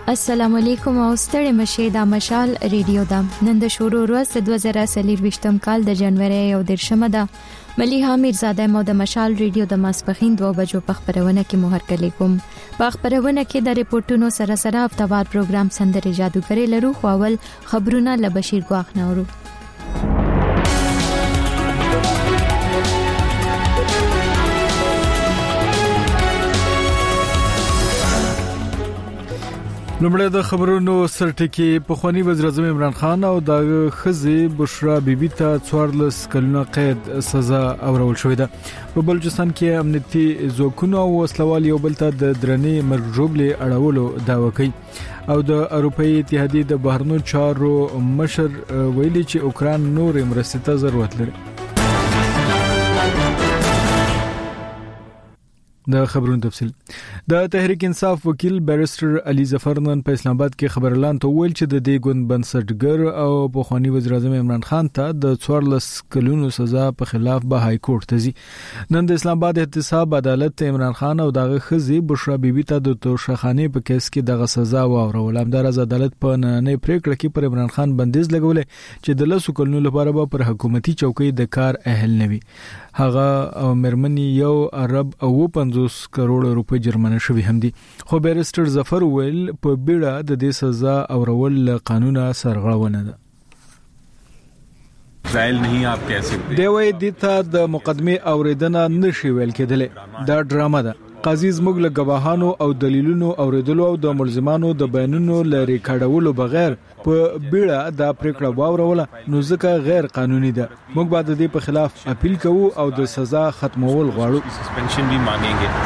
السلام علیکم او ستړي مشه د مشال ریډیو دا نن د شروع ورځ 2023 کال د جنوري 1 ده ملي حامد زاده مو د مشال ریډیو د ماسپخین 2 بجو په خبرونه کې مو هرکلی کوم په خبرونه کې د ریپورتونو سره هفتوار پروګرام سندره جادوګری لرو خو اول خبرونه له بشیر ګواخ نورو لومړی د خبرونو سرټکی په خواني وزیر اعظم عمران خان او د خزي بشرا بیبي ته 14 کلونه قید سزا اورول شوې ده په بلوچستان کې امنیتي ځواکونو او وسلوال یو بل ته د درنې مرجوبلې اړولو دعوه کوي او د اروپאי اتحادیې د بهرنیو چارو مشر ویلي چې اوکران نور مرستې ته ضرورت لري د خبرونو تفصیل د تحریک انصاف وکیل بیرستر علي ظفر نن په اسلام آباد کې خبر اعلان ته ویل چې د دې ګوند بنسټګر او په خواني وزیر اعظم عمران خان ته د 14 کلونو سزا په خلاف به های کورټ ته ځي نن د اسلام آباد احتساب عدالت عمران خان او دغه خزي بشرا بیبي ته د توشخانه په کیس کې دغه سزا واورول همدارز عدالت په نننۍ پریکړه کې پر عمران خان بندیز لګولې چې د 10 کلونو لپاره به پر حکومتي چوکۍ د کار اهل نوي هغه او مرمنی یو عرب او 50 کروڑ روپے جرمانه شوی هم دي خو بیرستر ظفر ویل په بیړه د دې سزا اورول قانونا سرغړونه ده ټرایل نه آپ کہہ سکتے دی وای د ته د مقدمه اوریدنه نشي ویل کېدل دا ډرامه ده قاضي زموږ له گواهانو او دلیلونو اوریدلو او د ملزمانو د بیانونو لري کډولو بغیر په بیړه دا پریکړه واوروله نو ځکه غیر قانوني ده موږ بعد د دې په خلاف اپیل کوو او د سزا ختمول غواړو سسپنشن بھی مانگیں گے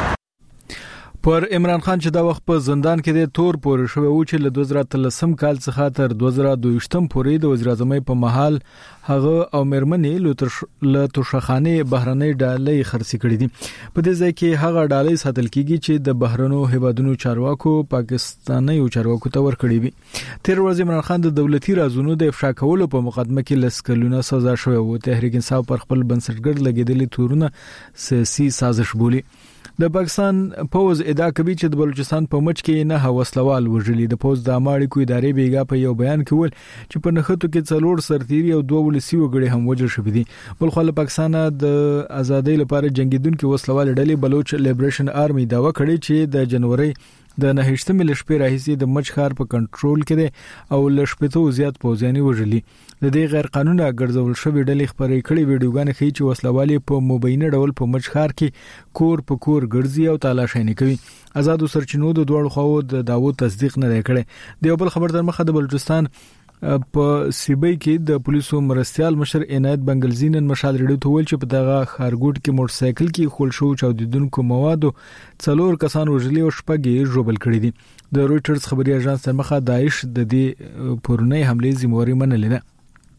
پر عمران خان چې دا وخت په زندان کې د تور پورې شوی و چې له 2013 کال څخه تر 2022 پورې د وزیر اعظم په محل هغه او مرمنې له توشخانه بهرنۍ ډالۍ خرڅ کړې دي په دې ځای کې هغه ډالۍ ساتل کیږي چې د بهرنو هیوادونو چارواکو پاکستاني چارواکو ته ورکړي وي تیر ورځ عمران خان د دولتي رازونو د افشا کولو په مقدمه کې لسکلونه سزا شوی و تحریک انصاف پر خپل بنسټګر لګیدلې تورونه سیاسي سازش بولی د پاکستان پوز ادعا کوي چې د بلوچستان په مچ کې نه هوسلوال وژلي د پوز د اماړي کو ادارې بیګا په یو بیان کې ول چې په نخښتو کې څلور سرتيري او دوه ولسی وګړي هم وژل شوی دي بل خو له پاکستان د ازادۍ لپاره جنگیدونکو وسلوال ډلې بلوچ لیبریشن آرمي داوا کړې چې د جنوري د 9 مل شپې راهیسي د مچخار په کنټرول کې دي او لشپته زیات پوزياني وژلي د دې غیر قانوني ګرځول شوی ډلې خبرې کړې ویډیوګان ښیي چې وسلوالي په مبینه ډول په مچخار کې کور په کور ګرځي او تالاشي نه کوي آزادو سرچینو د دوړ خو د داوود تصدیق نه کړي د بل خبر در مخه د بلوچستان په سیبی کې د پولیسو مرستيال مشر عنایت بنگلزینن مشال ریډیو ته ویل چې په دغه خارګوټ کې موټر سایکل کې خول شو چاودیدونکو موادو څلور کسان وژلي او شپږ ژوبل کړي دي د رويټرز خبري اژانس تر مخه داعش د دې پورنۍ حمله ذمہواری منلې ده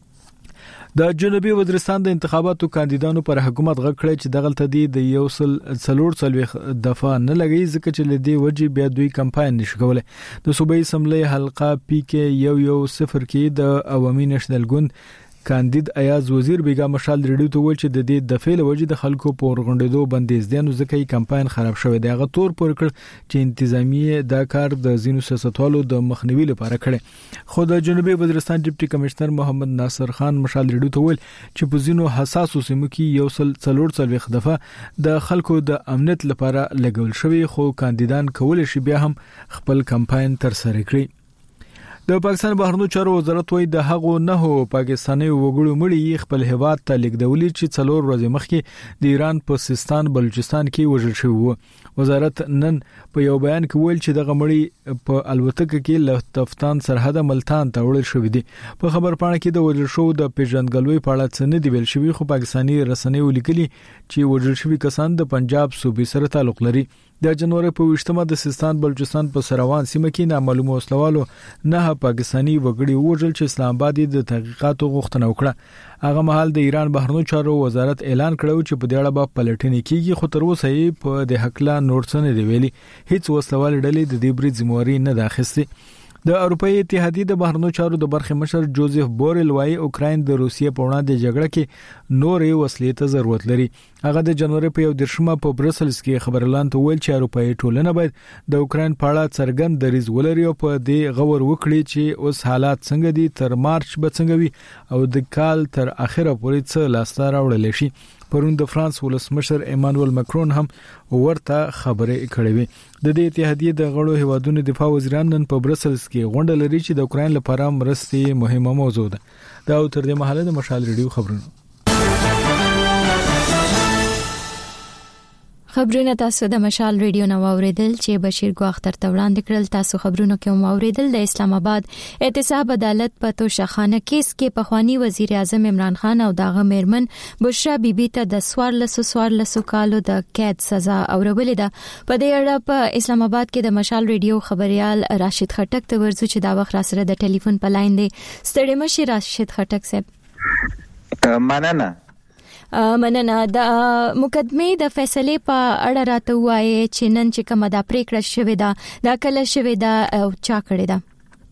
د جنوبي وزیرستان د انتخاباتو کاندیدانو پر حکومت غږ کړی چې دغلت د یو څلور دفعه نه لګي ځکه چې لدی وجه بیا دوی کمپاین نشي کولای د صوبایي سملې حلقه پی کې یو صفر کې د عوامي نېشنل ګوند کاندید ایاز وزیر بیګا مشال ریډیو ته ویل چې د دې د فعل وجه د خلکو په ورغونډېدو بندیز دي نو ځکه یې کمپاین خراب شوی دی هغه تور پر کړ چې انتظامیه دا کار د زینو سیاستوالو د مخنیوي لپاره کړي خو د جنوبي وزیرستان ډیپټي کمشنر محمد ناصر خان مشال ریډیو ته ویل چې په زینو حساسو سیمو کې یو څلور دفعه د خلکو د امنیت لپاره لګول شوی خو کاندیدان کول شي بیا هم خپل کمپاین تر سره کړی د پاکستان بهرنیو چارو وزارت وایي د هغو نه پاکستاني وګړو مړي خپل هیواد ته لیکدولي چې څلور ورځې مخکې د ایران په سیستان بلوچستان کې وژل شوی وو وزارت نن په یو بیان کې ویل چې دغه مړي په الوتکه کې له تفتان سرحد ملتان ته وړل شوی دي په خبر پاڼه کې د وژل شو د پیژندګلوي په اړه څه نه دی ویل شوی خو پاکستاني رسنۍ ولیکلي چې وژل شوی کسان د پنجاب صوبې سره تعلق لري د جنوري په 28مه د سیستان بلوچستان په سروان سیمه کې نامعلوم وسلوالو نه پاکستاني وګړي وژل چې اسلام آباد د تحقیقاتو غوښتنه وکړه هغه مهال د ایران بهرنیو چارو وزارت اعلان کړو چې په دې اړه به پلټنې کیږي خو تر اوسه یې په د حقلا نور څه نه دی ویلي هیڅ وسلوال ډلې د دې برید ذمہواری نه اخیستې د اروپאי اتحادیه د بهرنیو چارو د برخې مشر جوزف بورل وايي اوکراین د روسیې په وړاندې جګړه کې نورې وسلې ته ضرورت لري. هغه د جنوري په 1 په برسلز کې خبرلان ته ویل چې اروپאי ټولنه باید د اوکراین په اړه څرګند دریځ ولري او په دې غور وکړي چې اوس حالات څنګه دي، تر مارچ به څنګه وي او د کال تر اخره پورې څه لاسته راوړل شي. پرون د فرانس ولسمشر ایمانوئل ماکرون هم ورته خبرې کړې وې. د دې اتحادیه د غړو هیوادونو دفاع وزیران نن په برسلز کې غونډه لري چې د اوکراین لپاره مرستې مهمه موضوع ده. دا تر دې مهاله د مشال ریډیو خبرونه تاسو د مشال ریډیو نو اوریدل چې بشیر ګو اختر ته وړاندې کړل. تاسو خبرونه کې مو اوریدل د اسلام آباد احتساب عدالت په توشخانه کیس کې پخوانی وزیر اعظم عمران خان او داغه میرمن بشرا بیبي ته د 14 کالو د قید سزا اورولې ده. په دې اړه په اسلام آباد کې د مشال ریډیو خبريال راشد خټک ته ورزو چې دا وخت را سره د ټلیفون په لاین دی. ستړي مشي راشد خټک صاحب. مننه. د مقدمې د فیصله په اړه راته وایي چې نن چې کومه د پریکړه شوې ده دا کله شوې ده او چا کړې ده؟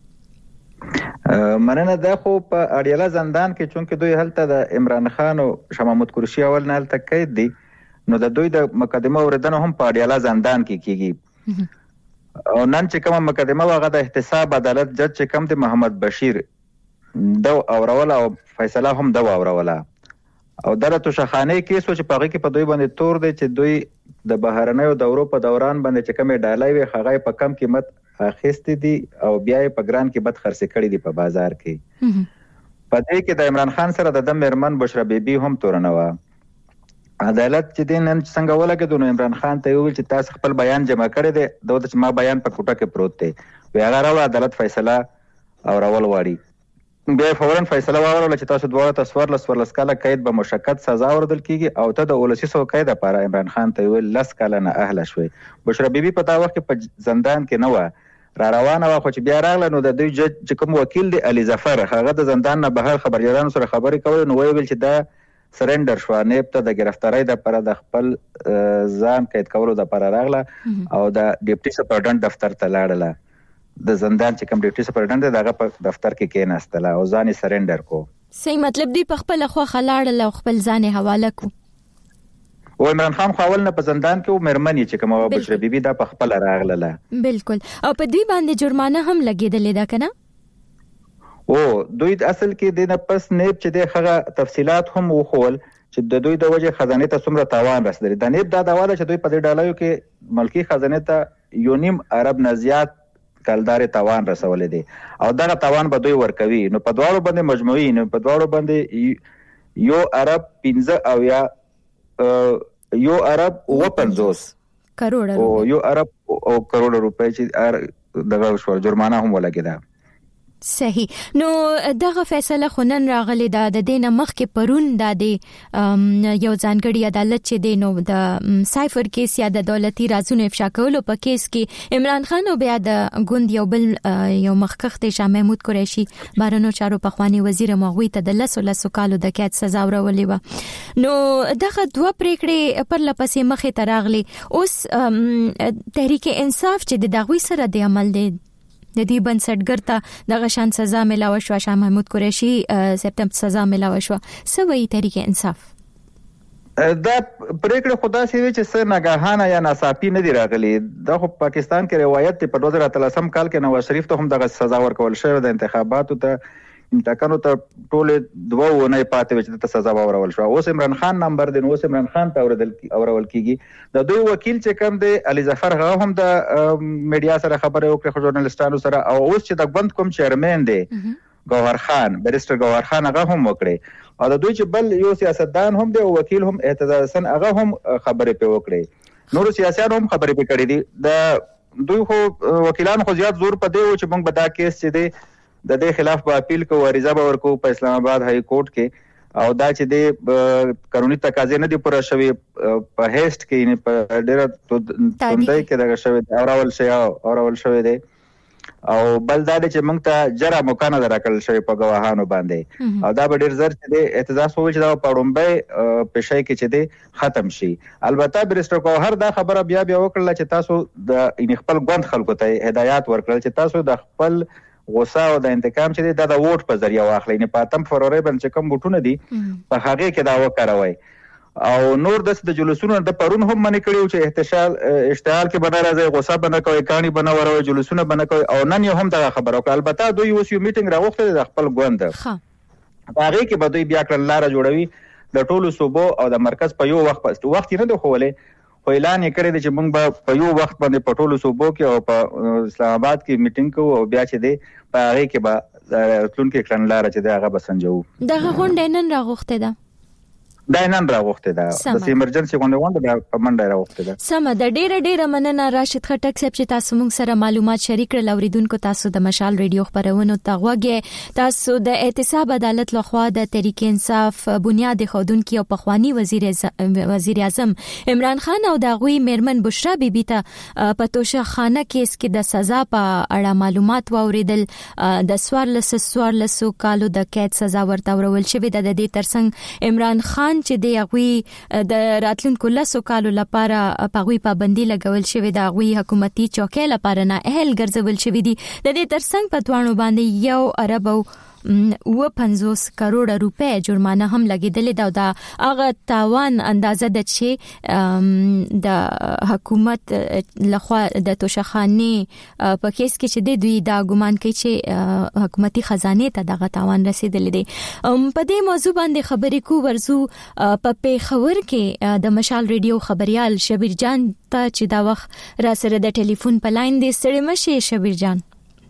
مننه. دا خو په اړیاله زندان کې چونکې دوی هلته د عمران خان او شاه محمود قریشي اول نه هلته قید دي، نو د دوی د مقدمه اوریدنه هم په اړیاله زندان کې کیږي. او نن چې کومه مقدمه واغه د احتساب عدالت جج چې کوم د محمد بشیر دو اوروله او فیصله هم دو اوروله او دغه توشخانه کیسو چې پاغه کې په دوی باندې تور دی چې دوی د بهرنیو دورو په دوران باندې چې کومه ډالۍ وي هغه په کم قیمت اخیستې دي او بیا په ګران قیمت خرڅ کړي دي په بازار کې. په دې کې د عمران خان سره د میرمن بشرا بیبي هم تورنه و. عدالت چې دین نن څنګه ولګیدو نو عمران خان ته ویل چې تاسو خپل بیان جمع کړی دی، دوی چې ما بیان په کوټه کې پروت دی. وی هغه راو عدالت فیصله او راول واړي. بیا فورا فیصله واوروله چې تاسو دواړه ته 14 کاله قید به مشقت سزا ورکړل کیږي او ته د 1900 قید لپاره عمران خان ته ویل 10 کاله نه اهله شوي. بشرا بیبي په تا وخت کې په زندان کې نه و، را روانه و، خو چې بیا راغله نو د دوی جج کوم وکیل دی علي ظفر هغه د زندان نه بهر خبريالانو سره خبرې کولې نو ویل چې دا سرندر شو، نه ته د گرفتاری لپاره د خپل ځان قید کولو لپاره راغله او د ډیپټي سپرډنټ دفتر ته لاړله. د زندان چې کوم ډیپټي سپرډنټ دغه په دفتر کې کېناستله او ځان سرندر کو. صحیح مطلب دی په خپل خو خلاړل او خپل ځان حواله کو. او عمران خان خپل نه په زندان کې او مرمنې چې کومه بشرا بیبي دا په خپل راغله. بالکل. او په دې باندې جرمانه هم لګیدلې ده کنه؟ او دوی اصل کې د نفس نیب چې د هغه تفصيلات هم وخول چې د دوی د وجه خزانه ته څومره تاوان رسیدلی. د نیب دا داواله چې دوی په دې ډالایو کې ملکی خزانه ته یونیم عرب نزيات کلدار تاوان رسولې دي او دا تاوان به دوی ورکوي. نو په دواړو باندې مجموعي نو په دواړو باندې یو عرب 15 او یا یو عرب 50 کروڑ او یو عرب او کروڑ روپے چې دغه شو جرمانه هم ولګیدا. صحیح. نو دغه فیصله خنن راغلی د دینه مخ کې پرون د یو ځانګړي عدالت چې دینو د سایفر کیس یا د دولتي رازونو افشا کولو په کیس کې عمران خان او بیا د ګوند یو بل یو مخکخ شاه محمود قریشي بهرنیو چارو پخوانی وزیر مغوی ته د 10 کالو د قید سزا ورولې و. نو دغه دوه پریکړې پر لپسې مخې ته راغلي. اوس تحریک انصاف چې د دغوی سره د عمل دی د دې بنسټګر ته دغه شان سزا ملاوه شو، شاه محمود قریشي سپتمبر سزا ملاوه شو، سوي تحریک انصاف دا پریکړه خدا سي چې څه ناګهانه یا ناڅاپي نه دی راغلي. دا خو پاکستان کې روایت ته په 2013 کال کې نواز شریف ته هم دغه سزا ورکول شوې د انتخاباتو ته ټاکنو ته ټول 2 ونې پاتې وچ ته سزا ورول شو. اوس عمران خان نمبر دین اوس عمران خان ته اورول کیږي. د دوی وکیل چې کوم دی علي ظفر هغه هم د میډیا سره خبرې وکړي خو ژورنالستانو سره او اوس چې د ګوند کوم چیرمن دی گوهر خان بیرستر گوهر خان هغه هم وکړي او د دوی چې بل یو سیاستدان هم دی او وکیل هم اعتزاز حسن هغه هم خبرې په وکړي. نور سیاسيان هم خبرې په کړې دي. د دوی خو وکیلان خو زیات زور په دی او چې موږ به دا کیس چې دی د دې خلاف په اپیل کو عریضه به ورکو په اسلام آباد های کورټ کې او دا چې د قانوني تقاضې نه دی پوره شوی په هیست کې نه په ډیره توندای کې دغه شوی اورول شوی دی او بل دا چې موږ ته جره مکانه درکړل شوی په گواهانو باندې او دا به ډیر زر چې د اعتراض وویل چې دا په وړاندې پېښې کې چې دی ختم شي. البته بریسټر کوهر دا خبره بیا وکړه چې تاسو د خپل ګوند خلکو ته هدایت ورکړل چې تاسو د خپل غوسه او د انتقام چې دا د ووټ په ذریعہ واخلئ، نه په 8 فروری باندې چې کوم ووټونه دي په هغه کې دا وکړوي. او نور د جلوسونو د پرون هم منې کړیو چې اشتعال کې بنا راځي، غوسه بنا کوي، کانی بنا وروي، جلوسونه بنا کوي او نن یو هم دا خبره وکړه. البته دوی اوس یو میټینګ راوخته د خپل ګوند هغه کې به دوی بیا کړل لار جوړوي د ټولو صوبو او د مرکز په یو وخت نه دی خولې، خو اعلان یې کړی چې موږ به په یو وخت باندې په ټولو صوبو کې او په اسلام آباد کې میټینګ کوو او بیا چې دی په هغه کې به راتلونکي کړنلاره چې دی هغه به سنجوو. دغه غونډه نن راغوښته ده، دا نن راغوښته ده، د ایمرجنسي غونډه ده په منډه راغوښته ده. سمه ده، ډیره مننه راشد خټک صاحب چې تاسو موږ سره معلومات شریک کړل. اوریدونکو تاسو د مشال ریډیو خبرونه تاغوږه، تاسو د احتساب عدالت لخوا د تحریک انصاف بنیاد خودونکو او پخوانی وزیر اعظم عمران خان او د غوی میرمن بشرا بیبي ته په توشه خانه کیس کې د سزا په اړه معلومات واوریدل. د 14 کالو د قید سزا ورته ورول شوې ده. د دې ترڅنګ عمران خان چې دی هغه د راتلونکو 10 کالو لپاره پغوی پابندي لګول شوې ده، هغه حکومتي چوکۍ لپاره نه اهل ګرځول شوې دي. د دې ترڅنګ په توانو باندې 1 ارب او 50 کروڑ روپے جرمانه هم لګیدلې ده. دا هغه تاوان اندازه ده چې د حکومت لخوا د توشخانه په کیس کې چې دوی دا ګمان کوي چې حکومتي خزانه ته دغه تاوان رسیدلې دي. په دې موضوع باندې خبرې کو ورزو په پیښور کې د مشال ریډیو خبريال شبیر جان ته چې دا وخت را سره د ټلیفون په لاین دی. ستړي مشه شبیر جان.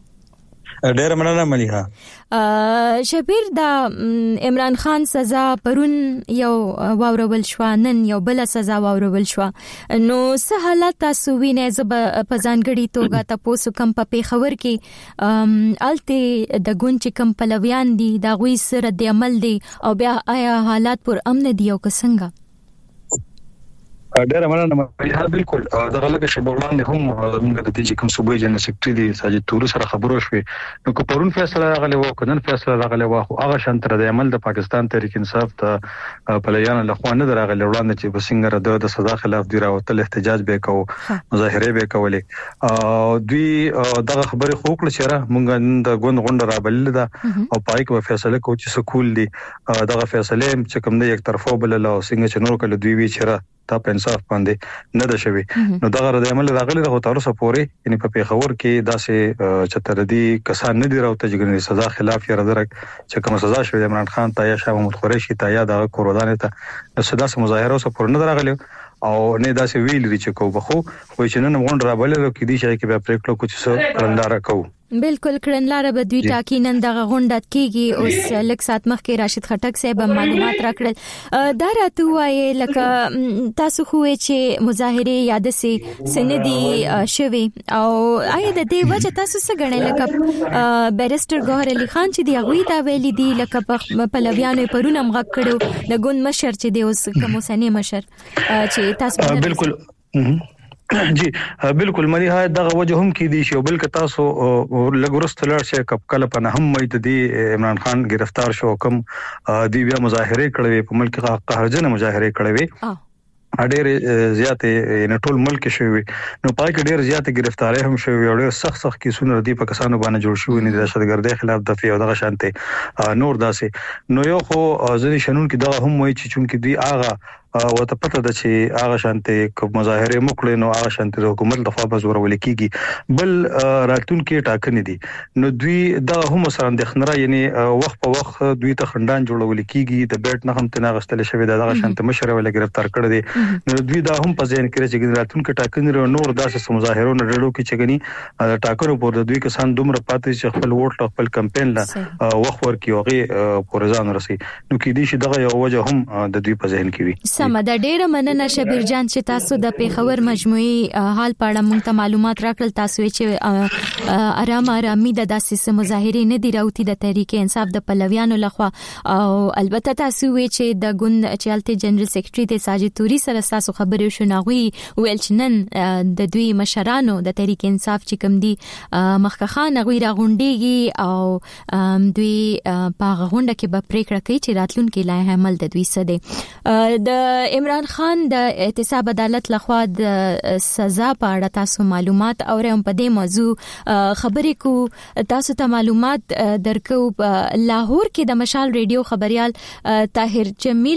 ډېر مننه مليحه. شبیر دا عمران خان سزا پرون یو واورول شو، نن یو بل سزا واورول شو، نو څه حالت تاسو وینئ؟ زه په ځانګړي توګه تاسو کم په پیښور کې الته د ګوند چې کم پلویان دي دا غوي سره د عمل دي او بیا آیا حالات پر امن دي او څنګه؟ ډېر مننه مليحه. بالکل دغه لکه چې وړاندې هم موږ د دې کوم صوبې جنرال سیکریټري دی ساجد تورو سره خبرو شوې، نو کو پرون فیصله راغلی و کنن فیصله راغلی و خو هغه شانتر د عمل د پاکستان تحریک انصاف ته پلیان له خوا نه دراغلی وړاندې چې بسنګر د سزا خلاف دی راوتل احتجاج به کو مظاهره به کولې او دوی دغه خبره خو کړل چې موږ د ګوند غونډه رابلل ده او پای کې فیصله کو چې سکول دی دغه فیصله چې کوم دی یک طرفه بل له څنګه چې نور کله دوی وی چیرې تا په انصاف باندې نه ده شوی. نو دغه د عمل راغلی د تاسو پورې یعنی په پیښور کې داسې چتردي کسان نه دی راوته چې سزا خلاف یې راځرک چې کوم سزا شوی عمران خان ته یا شاه محمود قریشي ته یا د کوردان ته صدا سم مظاهره اوس پر نه راغلی او نه داسې ویل لري چې کو بخو وای چې نن غونډه را بلل کې دي چې به پریکړه کوم څه کړنداره کوو. بالکل کړنلاره به دوی ټاکي نن دغه غونډه کیږي. اوس لک سات مخکې راشد خټک صاحب معلومات راکړل. دا راته وایي لکه تاسو خو چې مظاهره یاد سي سندي شوي او آیا د دې وجه تاسو څه غنئ لکه بیرستر ګوهر علي خان چې دی هغه دا ویلي دی لکه په لویانو پرونه مغ کړو د ګوند مشر چې دی اوس کوم سنې مشر چې تاسو بالکل جی بالکل مليحه دغه وجه هم کې دي چې بلکې تاسو لګورست لړ شي کله په نه هم مې د عمران خان گرفتار شو کوم دی بیا مظاهره کړې په ملک قهرجن مظاهره کړې ډېر زیاتې نه ټول ملک شوی نو پای کې ډېر زیاتې گرفتاری هم شوی او ډېر سخت کیسونه دي په کسانو باندې جوړ شوی نه د دهشتګردۍ خلاف دفاع او دغه شانته نور داسې نو یو خو ځنی شنون کې دغه هم وایي چې چونکې دی هغه وته پته ده چې هغه شانته کوم مظاهره مکړي نو هغه شانته د حکومت د خوا بزور ولیکيږي بل راتون کې ټاکنې دي نو دوی د هم سره اندخنره یعنی وخت په وخت دوی ته خندان جوړول کیږي د بیت نه هم تنه غستل شوی دغه شانته مشر ول گرفتار کړی دي نو دوی دا هم په ځین کې چې راتون کې ټاکنې نور داسې مظاهرو نه ډېرو کې چګني ټاکنو پر د دوی کسان دومره پاتې چې خپل ووټ خپل کمپاین لا وخت ورکیږي پورزان رسي نو کې دي چې دغه یو وجه هم د دوی په ذهن کې وي سم د ډیره مننه شبیر جان چې تاسو د پیښور مجموعي حال په اړه موږ ته معلومات راکړل. تاسو چې آرامي د داسې مظاهرې نه دی راوتی د تحریک انصاف د پلویانو لخوا او البته تاسو چې د ګوند چالتي جنرال سیکریټری د ساجد توري سره تاسو خبرې شناوي ویل چې نن د دوی مشرانو د تحریک انصاف چې کوم دي مخکخان غوي راغونډيږي او دوی په غونډه کې به پریکړه کوي چې راتلونکي لایحه عمل د دوی سده د عمران خان د احتساب عدالت لخوا د سزا په اړه تاسو معلومات او هم په دې موضوع خبرې کو تاسو ته معلومات درکو. لاهور کې د مشال ریډیو خبريال طاهر جمیل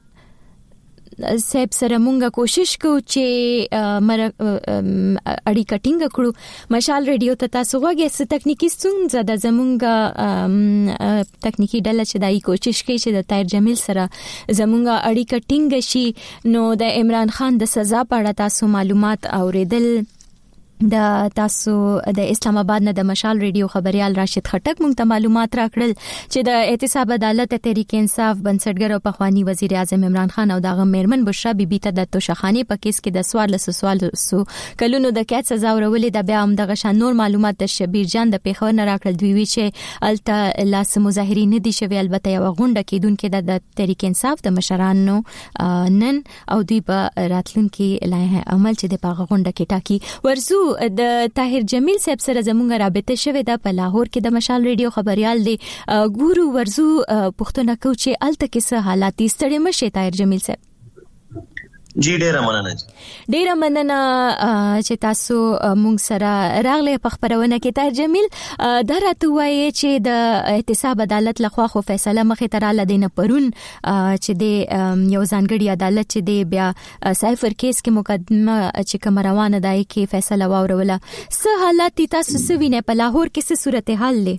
صاحب سره مونږه کوشش کو چې اړی کټینګ کړو. مشال ریډیو ته تاسو وګورئ څه تکنیکی ستونزه د زمونږه تکنیکی ډله چې دای کوشش کوي چې د طاهر جمیل سره زمونږه اړی کټینګ شي. نو د عمران خان د سزا په اړه تاسو معلومات اوریدل د تاسو د اسلام آباد نه د مشال ریډیو خبريال راشد خټک مونږ ته معلومات راکړل چې د احتساب عدالت تحریک انصاف بنسټګر او پخوانی وزیر اعظم عمران خان او دغه میرمن بشرا بیبي ته د توشخانه په کیس کې د سوال کلونو د قید سزا ورولې د بیا هم دغه شان نور معلومات د شبیر جان د پیښور نه راکړل. دوی وی چې الته لاس مظاهرین نه دي شوی البته یو غونډه کېدونکې د تحریک انصاف د مشرانو نن او دوی په راتلونکي لایحه عمل چې د پاغه غونډه کې ټاکی. ورزو د طاهر جمیل صاحب سره زمونږه رابطه شوه د په لاهور کې د مشال ریډیو خبريال دی ګورو ورزو پښتنه کو چې الته کې څه حالات ستړي مشه طاهر جمیل صاحب. جی ډیره مننه چې تاسو مونږ سره راغله په خبرونه کې. طاهر جمیل درته وایي چې د احتساب عدالت لخوا خو فیصله مخې ته رااله دینه پرون چې د یو ځانګړي عدالت چې د بیا سایفر کیس کې مقدمه چې کوم روانه ده کې فیصله واوروله. څه حالات تاسو سوینه په لاهور کې څه صورتحال لې؟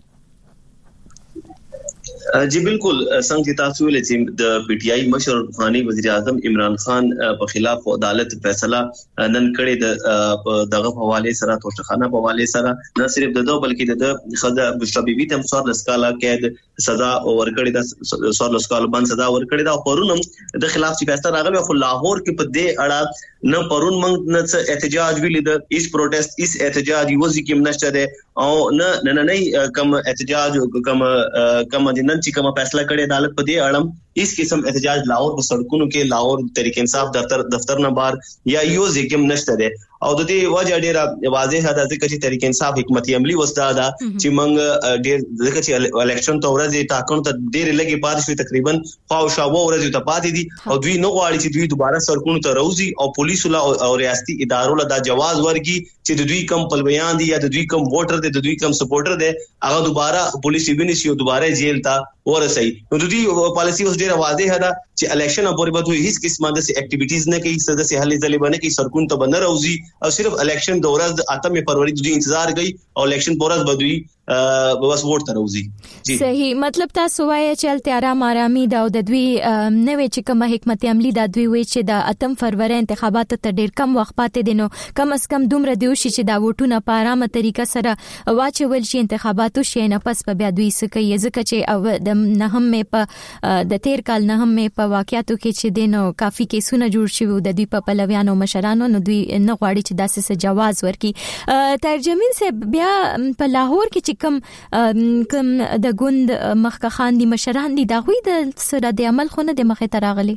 جی بالکل څنګه تاسو ویل چې د پی ټی آی مشر افغاني وزیر اعظم عمران خان په خلاف عدالت فیصله نن کړې دغه حواله سره توشخانه په حواله سره نه صرف دغه بلکې د خدا بشرا بیبي تم څوار لسکاله قید سزا ورکړې ده څوار لسکاله باندې سزا ورکړې ده. پرونم د خلاف چې فیصله راغلی خو لاهور کې په دې اړه نه پرون موږ نه احتجاج ویل د ایس پروټیست ایس احتجاج یو ځکه نشته ده او نه کم احتجاج کم نن چې کوم فیصله کړي عدالت په دې اړه اس قسم احتجاج لاهور په سړکونو کې لاهور تحریک انصاف دفتر نه بار یا یو ځکه نشته ده او د دې وجه ډیره واضح ده چې تحریک انصاف حکمت عملی وستا ده چې موږ ډیر ځکه چې الیکشن ته ورځي ټاکنو ته ډیر لګي پاتې شو تقریبا خو شاو ورځي ته پاتې دي او دوی نو غواړي چې دوی دوباره سړکونو ته راوځي او پولیسو او ریاستي ادارو له دا جواز ورګي چې د دوی کم پلویان دي یا د دوی کم ووټر دي د دوی کم سپورټر دي هغه دوباره پولیس ویني او دوباره جیل ته ورسي. نو د دوی پالیسی اوس ډیره واضح ده چې الیکشن پورې به دوی هیڅ قسمه د اکټیویټیز نه کوي سده سي هلي ځلې باندې کوي سرکون ته بنر اوزي او صرف الیکشن د ورځ 8 فروری دوی انتظار کوي او الیکشن پورز به دوی بس ووټ ته راوځي. صحیح مطلب تاسو وایي چې التیارا آرامي دا او د دوی نوې چې کوم حکمت عملی دا دوی وایي چې د 8 فروری انتخابات ته ډیر کم وخت پاتې دي نو کم از کم دومره دی شي چې دا ووټونه په آرامه طریقه سره واچول شي انتخاباتو شي نه پس په بیا دوی سکه ځکه چې او نه هم په د تیر کال نه هم په واقعیتو کې چې دینو کافي کیسونه جوړ شوی د دوی په پلویانو مشرانو نو دوی نه غواړي چې داسې جواز ورکړي. ترجمین سے بیا په لاهور کې چې کم د ګوند مخکخان دي مشران دي دا غوي د سره د عمل خونه د مخه تراغلي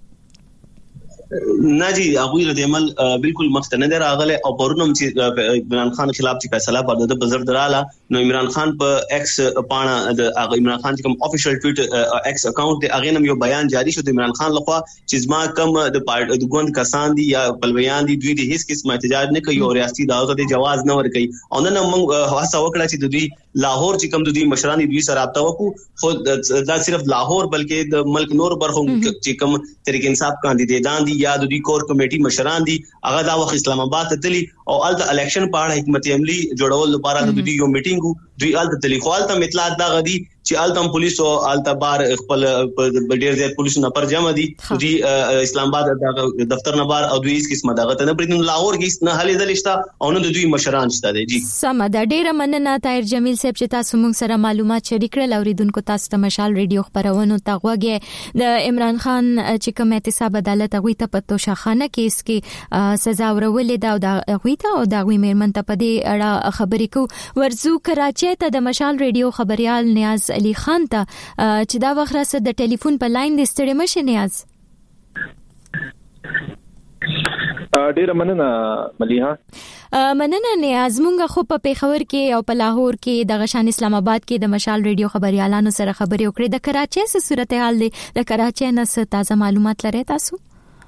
نه جی هغه له عمل بالکل مخته نه راغله او پرونم چې عمران خان خلاف چې فیصله پر د بزر دراله نو عمران خان په ایکس پاڼه د عمران خان کوم افیشل ټویټ ایکس اکاونټ دی هغه نم یو بیان جاری شو د عمران خان لخوا چې زما کم د پارټ د ګوند کسان دي یا پلویان دي دوی د هیڅ قسم احتجاج نه کوي او ریاستي ادارو ته جواز نه ورکوي او نن موږ هڅه وکړه چې د دوی لاهور چې کوم د دوی مشران دي دوی سره رابطه وکړو خو دا صرف لاهور بلکې د ملک نور برخو چې کوم تحریک انصاف کاندیدان دي یا د دوی کور کمیټي مشران دي هغه دا وخت اسلام آباد ته تللی او ال د الیکشن په اړه حکمت عملی جوړول لپاره د دوی یو میټینګ دوی ال د تلیخوال ته اطلاع دا غدي چې التم پولیس او التبار خپل ډیر زیات پولیسو نه پر جمع دي دوی اسلام آباد د دفتر نه بار او دوی هیڅ قسمه دغه نه پرې لاهور کې نه حل دلشتا او نه دوی مشران شته دي. جی سم د ډیر مننه طاهر جمیل صاحب چې تاسو موږ سره معلومات شریک کړل. اوریدونکو تاسو ته مشال ریډیو خبرونه تغوږه د عمران خان چې کوم احتساب عدالت غوي ته په توشاخانه کیس کې سزا ورولې دا او غوي ته او دا غوي مېرمن ته په دې اړه خبرې کو ورزو کراچۍ ته د مشال ریډیو خبريال نیاز علي خان ته چې دا وخت راځه د ټلیفون په لاین د ستړي مشه نیاز. ډیر مننه مليها. مننه نیاز. مونږ خو په پیښور کې او په لاهور کې د غشان اسلام آباد کې د مشال ریډیو خبريالانو سره خبرې وکړې. د کراچۍ څه صورتحال دی؟ د کراچۍ نه څه تازه معلومات لرئ تاسو؟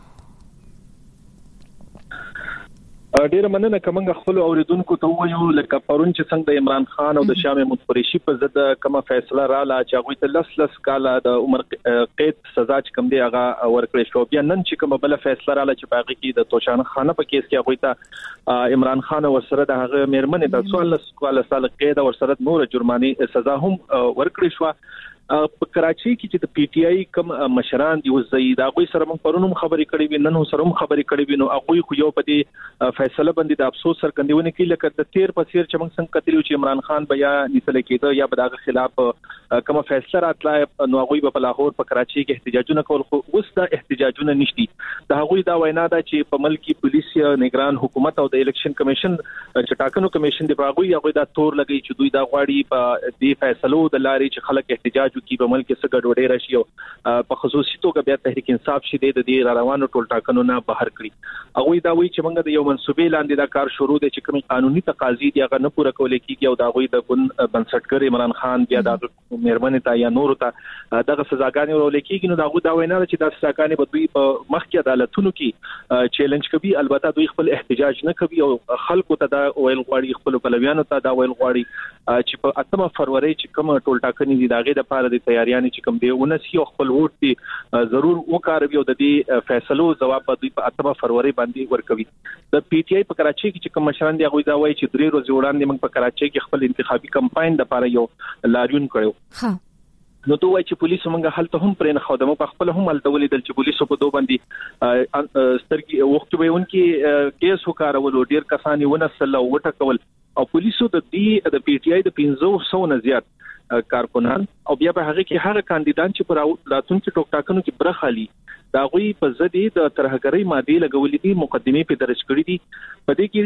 ډیر مننه. کومه خپل اوریدونکو ته وایو لکه پرون چې څنګه د عمران خان او د شاه محمود قریشي په ضد کومه فیصله رااله چې هغه ته لس کاله د عمر قید سزا چې کوم دی هغه ورکړې شو. بیا نن چې کومه بل فیصله رااله چې باغی کې د توشان خانه په کیس کې هغه ته عمران خان ورسره د هغه مېرمنې د 14 سال قید ورسره نور جرماني سزا هم ورکړې شو. په کراچۍ کې چې د پی ټی آی کوم مشران دی وزید هغه سره موږ پرونم خبرې کړې وي نن سره هم خبرې کړې وي نو هغه خو یو په دې فیصله باندې د افسوس سرګندونه کې لکه د 13 په سیر چې موږ څنګه کتلی چې عمران خان بیا نسل کېده یا په دغه خلاف کوم فیصله راتلای نو هغه په لاهور په کراچۍ کې احتجاجونه کول خو اوس دا احتجاجونه نشتی. د هغه دا وینا ده چې په ملکی پولیس نگران حکومت او د الیکشن کمیشن چې ټاکنو کمیشن دی هغه دا تور لګی چې دوی دا غواړي په دې فیصلو د لارې چې خلک احتجاج کی په ملک کې څنګه ډوډۍ راشي او په خصوصي توګه بیا تحریک انصاف شې د دې روانو ټول ټاکنو نه بهر کړی. هغه دا وایي چې موږ د یو منسوبې لاندې دا کار شروع دي چې کوم قانوني تقاضي دی هغه نه پوره کول کیږي او دا غوي د بنسټګر عمران خان بیا د مېرمنې ته یا نور ته دغه سزاګانې ورول کیږي. نو دا غو دا وینا چې د سزاګانې په دوی په مخکې عدالتونو کې چیلنج کوي. البته دوی خپل احتجاج نه کوي او خلکو ته دا ویل غواړي خپل پلویانو ته دا ویل غواړي چې په 8 فروری چې کوم ټول ټاکنې دي داغه د لپاره د تیاریانې چې کوم دی ونسي او خپل ووټ دی ضرور وکاروي او د دې فیصلو جواب دوی په 8 فروری باندې ورکوي. د پی ټی آی په کراچۍ کې چې کوم مشران دی هغه دا وایي چې 3 ورځې وړاندې موږ په کراچۍ کې خپل انتخابي کمپاین لپاره یو لاریون کړو. نو دوی چې پولیسو موږ هلته هم پرې نه خدمت په خپل هم التولې دل چې پولیسو په دوه باندې سترګي وخت به اونکي کیس وکارول او ډیر کسانی ونسل او وټکول او پولیسو د دې د پی ټی آی د 500 نه زیات کارکونان او بیا به هغه کې هغه کاندیدان چې پر راتلونکو ټوک ټاکنو کې برخه لري دا غوي په ضد د ترهګرۍ ماده لګولې دي مقدمه په درج کړې دي. په دې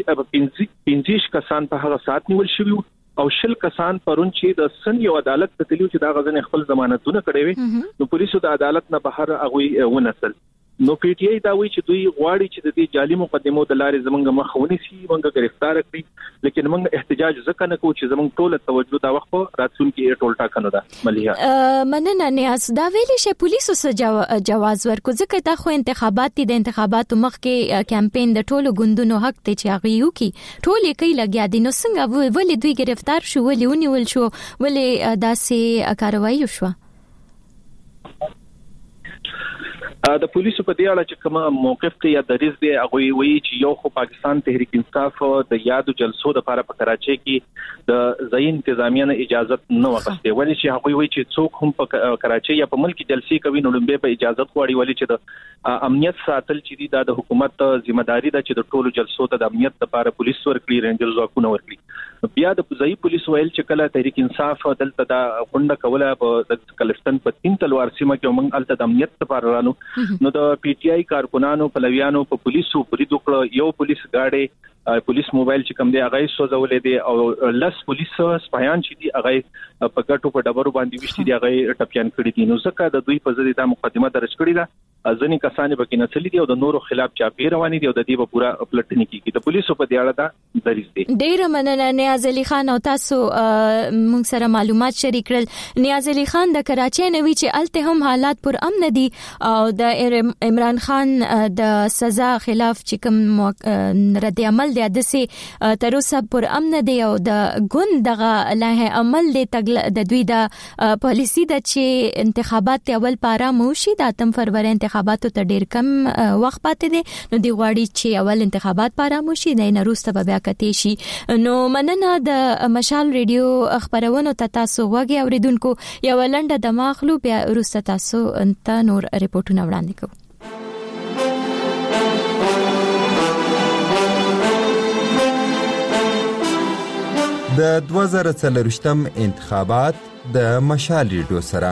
کې 15 کسان په هغه سات نیول شوی او 10 کسان پرون چې د سن یو عدالت ته تللی چې دا غزن خپل ضمانتونه کړې وي نو پولیسو د عدالت نه بهر هغه ونسل. نو پی ټی آی دا وایي چې دوی غواړي چې د دې جعلي مقدمو د لارې زمونږ مخاوني سي موږ گرفتار کړي لیکن موږ احتجاج ځکه نه کوو چې زمونږ ټول توجه دا وخت راتلونکي ټول ټاکنو ده. مليها مننه نیاز. دا ویلي چې پولیسو سره جواز ورکو ځکه دا خو انتخابات دي د انتخاباتو مخکې کمپاین د ټولو ګوندونو حق ته چې هغه یو کی ټول یې کوي لګیا دي. نو څنګه ولې دوی گرفتار شو ولې ونیول شو ولې داسې کاروایی وشو؟ د پولیسو په دې اړه چې کوم موقف ته یا دریز دی هغه وی چې یو خو پاکستان تحریک انصاف د یادو جلسو د لپاره په کراچۍ کې د ځای انتظامیه اجازه نه وغوښته ولی چې هغه وی چې څوک هم په کراچۍ یا په ملک جلسې کوي نو لمبه په اجازه غواړي ولی چې د امنیت ساتل چې دا د حکومت ځمېداري ده چې د ټولو جلسو ته د امنیت لپاره پولیس ورکړي رینجر ځواکونه ورکړي. بیا د ځای پولیس ویل چې کله تحریک انصاف دلته دا غونډه کوله په کلستان په 3 تلوار سیمه کې موږ الته د امنیت لپاره رانو نو د پی ټی آی کارکونانو پلویانو په پولیسو برید وکړ. یو پولیس گاډي پولیس موبایل چې کوم دی هغه سوځولې دي او لس پولیس سپایان چې دي هغه په ګټو په ډبرو باندې وشتي دي هغه ټپيان کړی دي. نو ځکه د دوی په ځدی دا مقدمه درج کړی ده ځنی کسان به کې نسلی دي او د نورو خلاف چاپی رواني دي او د دې په پورا پلټنی کیږي. د پولیسو په دې اړه دا دریز دي. ډیر مننه نیاز علي خان او تاسو موږ سره معلومات شریک کړل. نیاز علي خان د کراچۍ نوي چې الته هم حالات پر امن دي او د عمران خان د سزا خلاف چې کوم رد عمل دی دسه تر اوسه پر امن دی او د ګوند دغه لایحه عمل د دوی د پالیسی د چې انتخابات اول پاره موشي د 8 فروری انتخابات انتخاباتو ته ډیر کم وخت پاتې دي نو دی غواړي چې اول انتخابات پارامو شي نه نروسته به بیا کتې شي نو مننه د مشال ریډیو خبرونو ته تاسو وګورئ اوریدونکو یو لنډه د ماخلو بیا وروسته تاسو ته نور ریپورتونه وړاندې کوو د 2024م انتخابات د مشال ریډیو سره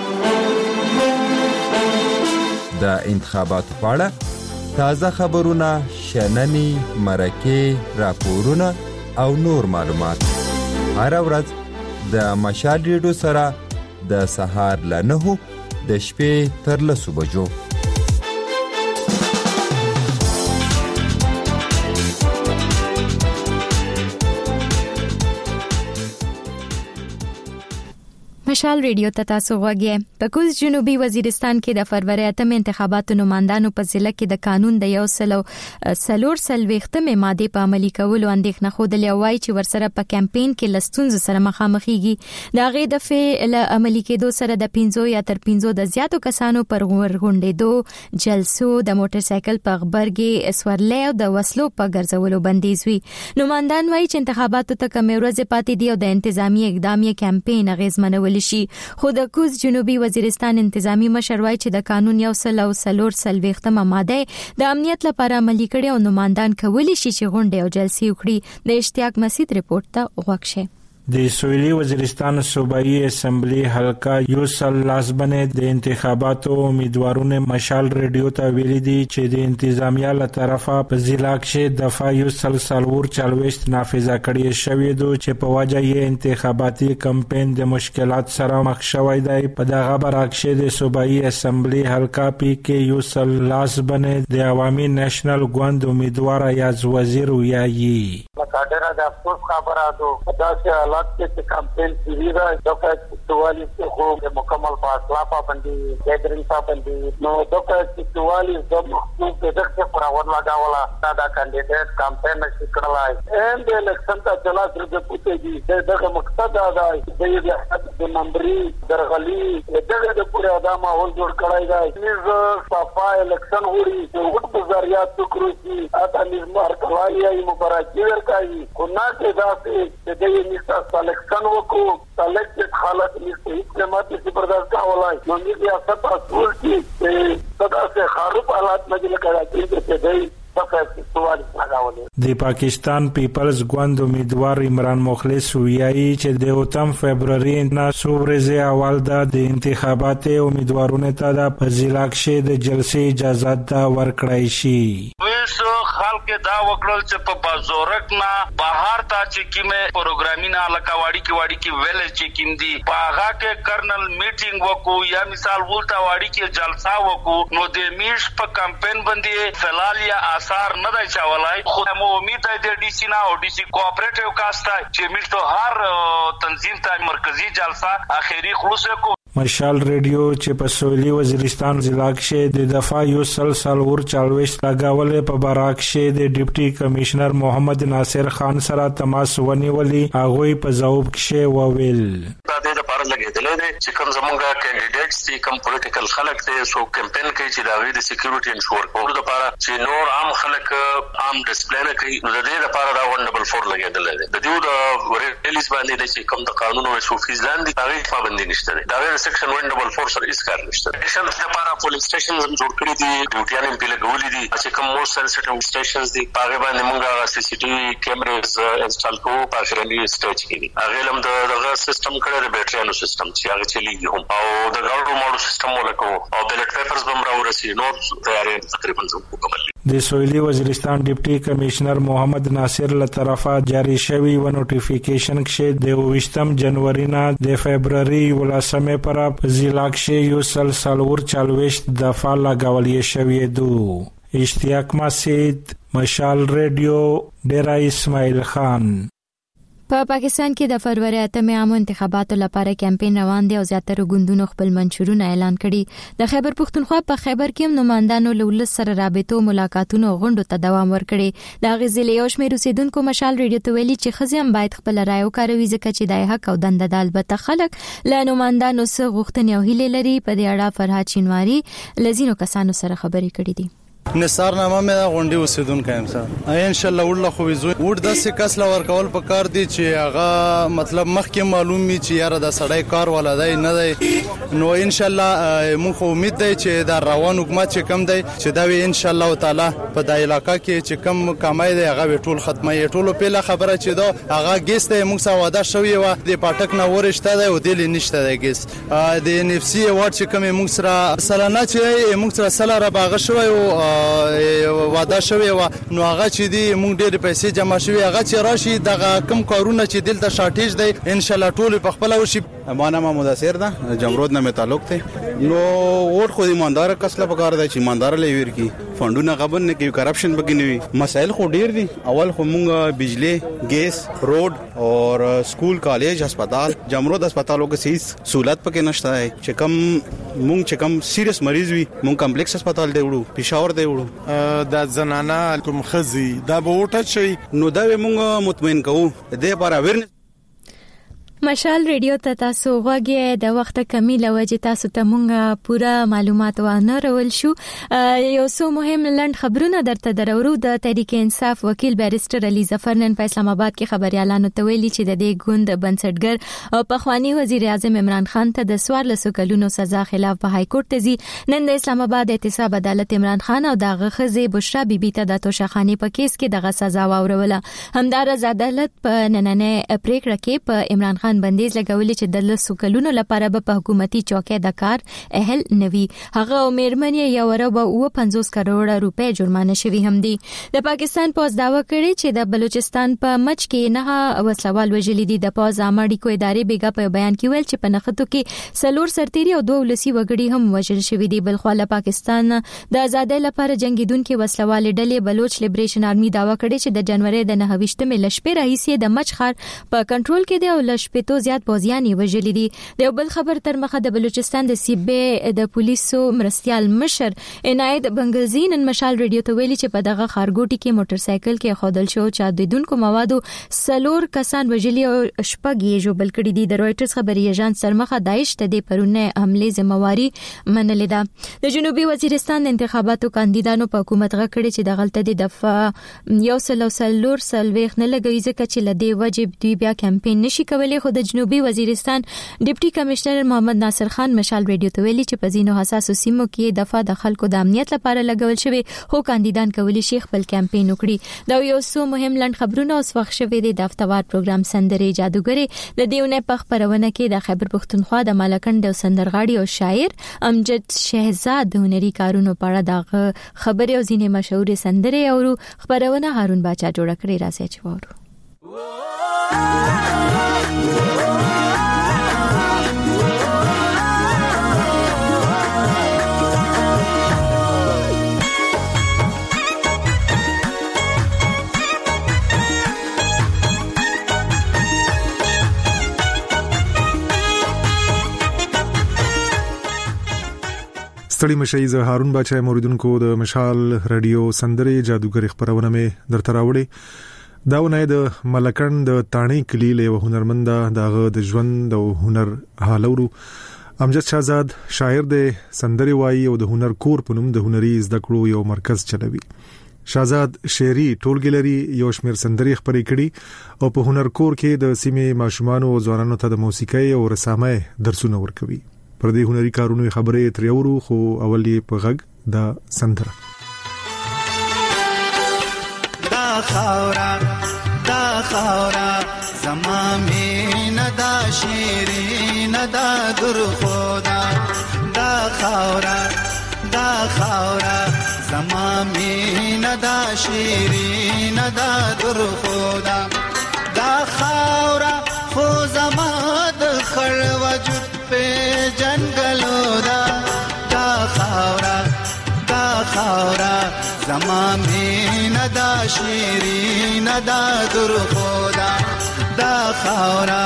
د انتخاباتو په اړه تازه خبرونه، شننې، مرکې، راپورونه او نور معلومات هر ورځ د مشال ریډیو سره د سهار له 9 د شپې تر 10 بجو مشال ریډیو ته تاسو وګورئ په کوز جنوبي وزیرستان کې د فروری 8 انتخاباتو نمائندانو په ضلع کې د قانون د 140 ماده په عملي کولو اندېښنه خوده وایي چې ورسره په کمپاین کې لستونز سره مخامخېږي دا غي د فعل عملي کېدو سره د 15 یا تر 15 د زیاتو کسانو پر ورغونډېدو جلسو د موټر سایکل په خبرګي سورلې او د وسلو په ګرځولو بندیز وی نمائندان وایي چې انتخاباتو ته کم ورځې پاتې دي او د انتظامی اقدامیه کمپاین غیزمنول شي خو د کوز جنوبي وزیرستان انتظامی مشر وایي چې د قانون 140 ماده د امنیت لپاره عملي کړي او نمائندان کولی شي چې غونډې او جلسې وکړي د اشتیاق مسعود ریپورت ته وغوښ شي د سویلي وزیرستان صوبایي اسمبلی حلقه یوسل لاسبنه د انتخاباتو امیدوارونه مشال ریډیو ته ویلي دي چې د انتظامیه له طرفه په ضلع کې دفعه یوسل سالور چالويشت نافذه کړي شوې دي چې په وجه یې انتخاباتي کمپاین د مشکلات سره مخ شوی دی په دغه برعکس د صوبایي اسمبلی حلقه پی کې یوسل لاسبنه د عوامي نېشنل ګوند امیدوار یاز وزیر ویایي مقادره د افسوس خبره ده داسې के कैंपेन पूरी रहा दफा 44 को मुकम्मल फासला पाबंदी गैदरिंग पाबंदी नो दफा 44 जब मखसूस बेदक से फरावर लगा वाला दादा कैंडिडेट कैंपेन में शिकड़ला है एंड इलेक्शन का चला सिर्फ पूछेगी दगा मकसद आदा है ये हद नंबरी दरगली दगा पूरे आदा माहौल जोड़ कराएगा इस सफा इलेक्शन हो रही जो उठ गुजारियात तो क्रूसी आता निजमार कलाइया मुबारकीर का ही कुना के दासे दे निसा सलेक्शन वको सलेक्टेड हालत में हित माते से बर्दाश्त का होला है मम्मी की असत असूल की सदा से खारूफ हालात में लगा के गई د پاکستان پیپلز ګوند امیدوار عمران مخلص ویایي چې د 8 فبرवरी نه سورزه اول د انتخاباتو امیدوارونه ته د ضلع کې د جلسې اجازه دا ورکړای شي وسو خلک دا وکړل چې په بازورک نه بهر ته چې کیمه پروګرامینه لکاواړي کې ویل چې کیم دي باغه کې کرنل میټینګ وکړو یا مثال ولتا واړي کې جلسه وکړو نو د میش په کمپاین باندې فلال یا آثار نه دی چاولای خو مو امید دی ډي سي نه او ډي سي کوآپریټیو کاستا چې میش ته هر تنظیم ته مرکزی جلسه اخیری خلوص کو مشال ریډیو چې په سویلي وزیرستان ضلع کې د دفعه یوسل سالور چالويشت لګاولې په براک کې د ډیپټي کمشنر محمد ناصر خان سره تماس ونیولي هغه په ځواب کې وویل دا د لپاره لګیدلې دي چې کوم زمونږه کینډیډیټس دي کوم پولیټیکل خلک دي سو کمپاین کوي چې دا غي د سکیورټي انشور کولو لپاره چې نور عام خلک عام ډسپلین کوي نو د دې لپاره دا 144 لګیدلې دي د دې د ریلیز باندې چې کوم د قانون او سوفیز لاندې هغه پابندي نشته دا سیکشن 144 سره اس کار نشته سټیشن لپاره پولیس سټیشنز هم جوړ کړی دي ډیوټیان هم په لګولې دي چې کوم مور سنسټیو سټیشنز دي هغه باندې موږ سی سی ټي وي کیمراز انسټال کوو په اخرنی سټیج کې هغه هم دغه سیستم کړی دی بیټریانو سیستم چې هغه چلیږي هم او د ګاډو ماډو سیستم ولکو او بیلټ پیپرز هم راورسي نو تیارې تقریبا مکمل د سویلي وزیرستان ډیپټي کمشنر محمد ناصر له طرفه جاری شوی و نوټیفیکیشن کې د 28 جنوري نه د فبرवरी 18 پر ضلع کې یو سلور چالويشت دفعه لګولې شوې دو اشتیاق مسعود مشال ریډیو ډیرا اسماعیل خان په پاکستان کې د فروری 8 عامو انتخاباتو لپاره کمپاین روان دی او زیاتره ګوندونو خپل منشورونه اعلان کړي. د خیبر پښتونخوا په خیبر کې نمائندانو له ولس سره رابطو ملاقاتونو غونډو ته دوام ورکړي. د غزل یو شمېر اوسیدونکو مشال ریډیو ته ویلي چې خزم باید خپل رائے وکاروي ځکه چې د حق او دنده د البته خلک له نمائندانو سره غوښتنې او هیلې لري. په دې اړه فرهاد شینواری لزینو کسانو سره خبرې کړې دي. نثار نامه مې غونډي اوسیدونکو هم سره ان شاء الله ورله خو وزو ور د سکس لور کول په کار دي چې هغه مطلب مخکې معلوم می چې یاره د سړی کار ولادای نه دی نو ان شاء الله موږ امید دی چې د روان حکومت چې کم دی چې دا وی ان شاء الله تعالی په د علاقې کې چې کم کمای دی هغه ټول ختمه ټول په خبره چې دا هغه ګیس ته موږ سره وعده شوی و د پټک نه ورشته دی او د لنیشته دی ګیس د NFC وارد چې کم موږ سره سلانه چې موږ سره سره باغ شوی او وعده شوی و نو هغه چې دی موږ ډېر پیسې جمع شوی هغه چې راشي دغه کم کارونه چې دلته شارټیج دی ان شاء الله ټول په خپل وشي. ما نام مدثر ده جمرود نه تعلق ته نو ور خو ایماندار کسله پکار دی چې ایماندار لویر کی فندونه غبن نه کی کرپشن بګنوي مسائل خو ډېر دي. اول خو موږ بجلی ګیس روډ او سکول کالج هسپتال جمرود هسپتالو کې صحیح سہولت پکې نشته چې کم موږ چې کم سیریس مریض وي موږ کمپلیکس هسپتال دی وړو پېښور دی وړو د زنانه کوم خزي دا به وټه شي نو دا موږ مطمئن کوو د لپاره اویرنس. مشال ریډیو ته تاسو غوږی د وخت کمی لوجه تاسو ته مونږه پوره معلومات ونه رول شو. یو څو مهم لند خبرونه درته درورو. د تحریک انصاف وکیل بیرستر علي ظفر نن په اسلام آباد کې خبريالانو ته ویلي چې د دې ګوند بنسټګر او پخوانی وزیر اعظم عمران خان ته د 14 کلونو سزا خلاف په های کورټ ته ځي. نن د اسلام آباد احتساب عدالت عمران خان او دغه خزي بشرا بیبي ته د توشخاني په کیس کې دغه سزا واوروله. همدارز عدالت په نننې پریکړه کې په عمران بندیز لګولې چې د 10 کلونو لپاره په حکومتي چوکۍ د کار اهل نوي. هغه عمرمنې یو ورو 50 کروڑ روپے جرمانه شوی هم دي. د پاکستان پوز داوا کړی چې د بلوچستان په مچ کې نه وسلوال وژلي دي. د پوز امړي کو ادارې بیګا په بیان کې ویل چې په نخښتو کې سلور سرتيري او 2 ولسی وګړي هم وژل شوی دي. بل خو له پاکستان د آزادۍ لپاره جنگیدونکو وسلوال ډلې بلوچ لیبریشن آرمي داوا کړی چې د جنوري د 29 لشپې راهیسې د مچ خار په کنټرول کې دی او لشپې تو زیات پوزیانی وژلي دي. د بل خبر تر مخه د بلوچستان د سیبه د پولیسو مرستيال مشر عنایت بنگلزی نن مشال ریډیو ته ویلي چې په دغه خارګوټي کې موټر سایکل کې خودل شو چې د دونکو موادو سلور کسان وژلي او شپږ یې جوړ کړي دي. د رويټرز خبري ایجنس سرمخه داعش ته د پرونه حمله ذمہواری منلې ده. د جنوبي وزیرستان د انتخاباتو کاندیدانو په حکومت غکړي چې د غلطه د دفعه یو سلور سلويخ نه لګي ځکه چې لدی واجب دی بیا کمپاین نشي کولای. خو د جنوبي وزیرستان ډیپټي کمشنر محمد ناصر خان مشال ریډیو ته ویلي چې په ځینو حساسو سیمو کې دفعه د خلکو د امنیت لپاره لګول شوی خو کاندیدان کولی شي خپل کمپاین وکړي. دا یو څو مهم لند خبرونه اوس وخت شوی دی. د هفتوار پروګرام سندري جادوګری د دیونه په خبرونه کې د خیبر پښتونخوا د مالکند سندرغاړي او شاعر امجد شهزاد د هنري کارونو په اړه د خبري او ځینې مشهور سندري او خبرونه هارون باچا جوړ کړی راځي چې وورو. ستړي مشي زه هارون باچا موریدونکو د مشال رادیو سندري جادوګر خبرونه مې درته راوړي. داونه د ملکند د تانی کلی له هنرمند دغه د ژوند او هنر حالورو امجد شهزاد شاعر د سندري وایي او د هنر کور په نوم د هنري زده کړو یو مرکز چلوي. شهزاد شعري ټولګي لري یو شمېر سندري خبرې کړي او په هنر کور کې د سیمې ماشومان او ځوانانو ته د موسیقۍ او رسامۍ درسونه ورکوي. پر دې هنري کارونو خبرې تریورو خو اولي په غږ د سندره دا خاورا زما مين دا شیرین دا در خدا دا خاورا زما مين دا شیرین دا در خدا دا خاورا خو زما د خړ وجود په جنگلو دا خاورا زما مين دا شیرین دا در خدا دا خاورا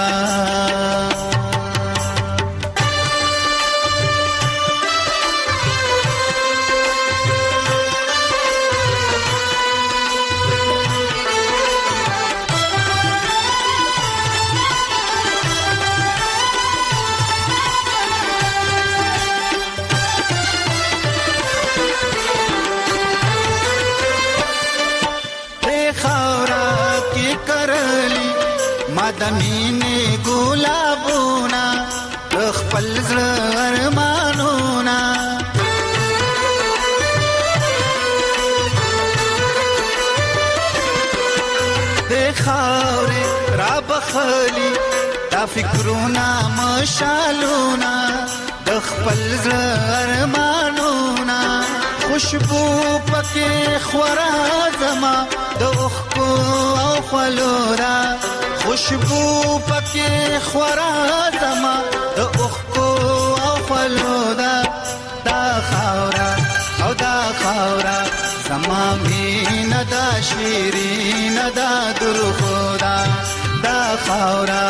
دمینه ګلابونا خپل زړه ارمانونا د خاورې را بخلی دا فکرونا مشالونا د خپل زړه ارمانونا خوشبو پکې خورا زما د اوخکو او خلورا خوشبو پکې خورا زما د اوخکو او خلورا دا خاورا او دا خاورا زما مینه دا شیرینه دا درخودا دا خاورا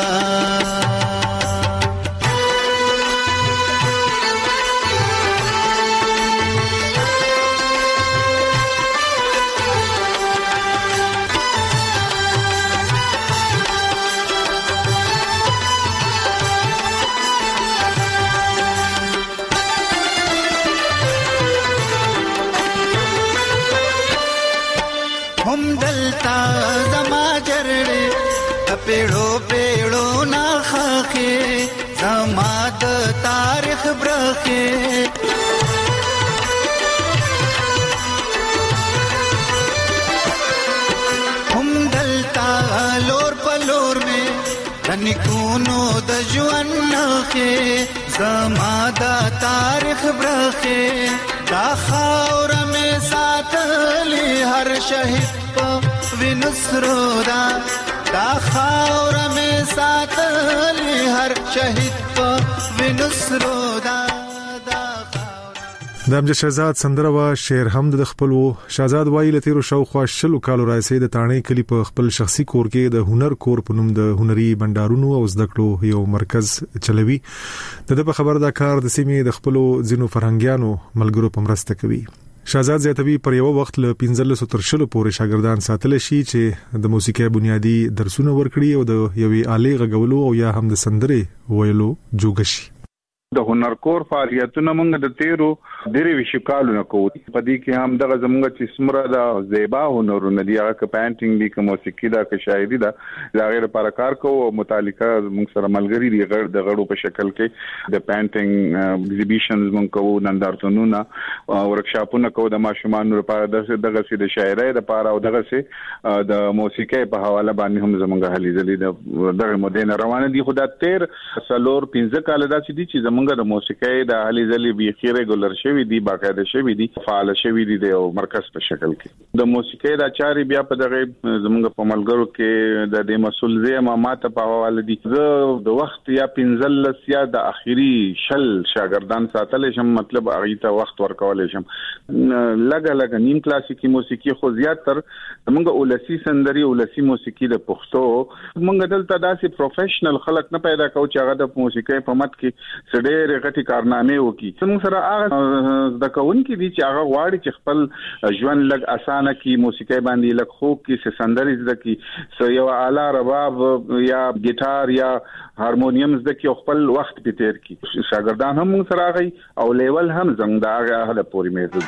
پیڑو پیڑو نا خاکے زماد تاریخ برخے ہم دلتا لور پلور میں رنکونو د جوان نخے زماد تاریخ برخے دا خاور میں ساتلی ہر شہید پا وینسرو دا دا خاور میں ساتلی هر شهید په وینسرو دا د امجد شهزاد سندره وا شعر هم د خپل شهزاد وایي لتیرو شاوخوا شلو کالو راځي د تانې کلی په خپل شخصي کور کې د هنر کور په نوم د هنري بندارونو او زده کړو یو مرکز چلوي د په خبر دا کار د سیمې د خپل ځینو فرهنګیانو ملګرو په مرسته کوي شهزاد زیاتوی پر یو وخت له 1500 تر 1000 پورې شاګردان ساتل شي چې د موسیقي بنیادی درسونه ورکړي او د یوې آلې غږولو او یا هم د سندرې ویلو جوګ شي د هنر کور فعالیتونه موږ د تیرو ډېری وشکالو نه کوو په دې کې هم دغه زموږ چې سمره د زیبا هنرونه دی هغه ک پینټینګ دی ک موسیقي دا ک شاعري دا غیر لپاره کار کوو او متعلقه موږ سره ملګری دی د غړو په شکل کې د پینټینګ ایگزیبیشنز موږ کوو نندارتونونه ورکشاپونه کوو د ماشومان لپاره دغه سي د شاعرۍ لپاره او دغه سي د موسیقي په حواله باندې هم زموږ هلي ځلې دغه مدینه روانه دي خدای تیر سلور 15 کال دا چې دي چې زموږ د موسیقۍ د هلي ځلې به ریګولر شوی دي باقاعده شوی دي فعال شوی دي د مرکز په شکل کې د موسیقۍ د چاري بیا په دغه زموږ په ملګرو کې د مسول زما ماته په حواله دي زه د وخت یا 15 یا د اخیری شل شاګردان ساتل شم مطلب هغه ته وخت ورکول شم لګه نیم کلاسیکی موسیقي خو زیات تر موږ اولسی سندري اولسی موسیقي د پښتو موږ دلته داسې پروفیشنل خلک نه پیدا کوو چې هغه د موسیقۍ په مت کې ډېر غټي کارنامې وکړي څنګه سره هغه د کون کې دي چې هغه غواړي چې خپل ژوند لګ اسانه کې موسیقي باندې لګ خو کې سندري زده کې یو اعلی رباب یا ګیټار یا هارمونیم زده کې خپل وخت په تیر کې شاګردان هم سره غي او لیول هم زنګ دا هغه پوری مې دي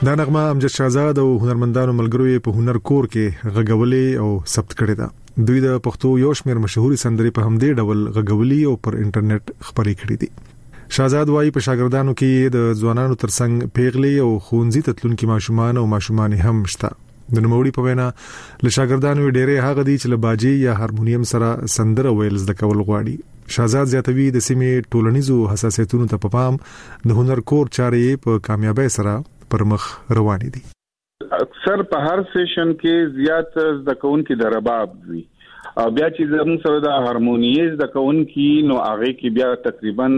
دا نغمه امجد شاهزاد او هنرمندانو ملګرو په هنر کور کې غږولې او ثبت کړې ده. دوی د پښتو یو شمېر مشهوري سندرې په همدې ډول غږولې او پر انټرنیټ خبرې کړې دي. شاهزاد وايي په شاګردانو کې د ځوانانو ترڅنګ پیغلې او خونځي تتلونکي ماشومان او ماشومان هم شته. د نوموړي په وینا له شاګردانو ډېرې هغه دي چې له باجی یا هارمونیم سره سندره ویل زده کول غواړي. شاهزاد زیاتوي د سیمې ټولنیزو حساسیتونو ته په پام د هنر کور چارې په کامیابی سره پر مخ روانې دي. اکثر په هر سیشن کې زیات زده کوونکي د رباب وي او بیا چې زموږ سره د هارمونیز د کوونکي نو هغه کې بیا تقریبا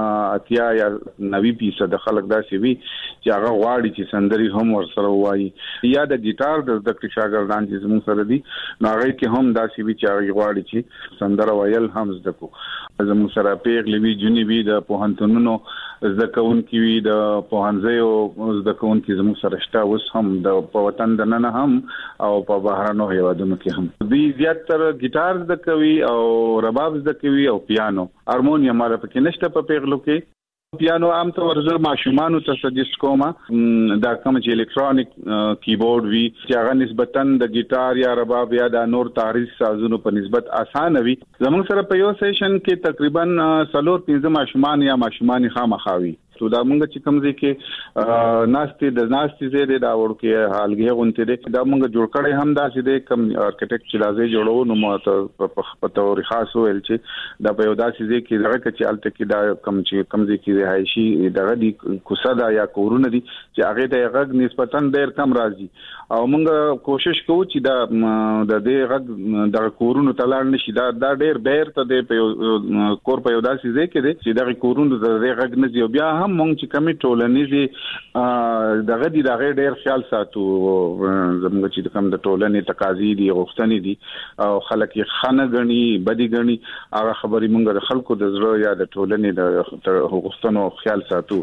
80 یا 90% د خلک داسې وي چې هغه غواړي چې سندري هم ورسره وایي یا د ګیټار د زده شاګردان چې زموږ سره دي نو هغه کې هم داسې وي چې هغه غواړي چې سندره ویل هم زده کو. زموږ سره پیغلې وي جونی وي د پوهنتونونو زده کوونکي وي د پوهنځیو زده کوونکي زموږ سره شته اوس هم د وطن د نن هم او په بهرانو هیوادونو کې هم دوی زیاتره ګیټار زده کوي او رباب زده کوي او پیانو. هارمونیم ماره پکې نشته په پیغلو کې. پیانو عام طور زه ماشومانو ته سجست کوم دا کوم چې الکترونیک کیبورډ وی چې هغه نسبتاً د ګیټار یا رباب یا د نور تعریض سازونو په نسبت اسانه وي. زموږ سره په یو سیشن کې تقریبا 3-5 ماشومان یا ماشومان خامخاوي. تو دا مونږ چې کوم ځای کې ناستې زیاده دا ورکه حالګه غونته دي دا مونږ جوړ کړی هم داسې دي کوم آرکیټیکټ چې لازم جوړو نو ماته په تور خاص ویل چې دا په یو داسې ځای کې دغه چې الته کې دا کوم ځای کې رهایشي دغه دي کوساده یا کورونه دي چې هغه د غږ نسبتاً ډېر کم راځي او مونږ کوشش کوو چې دا د دې غږ د کورونو تلل نشي دا ډېر بهر ته د کور په یو داسې ځای کې دي چې د کورونو د غږ نه دی بیا مونږ چې کمی ټولنیزي دغه دي دغه ډېر خیال ساتو زموږ چې کوم د ټولنې تقاضې دي غوښتنې دي او خلک یې خانه غني بدی غني هغه خبرې مونږ د خلکو د زړه یا د ټولنې د غوښتنو خیال ساتو.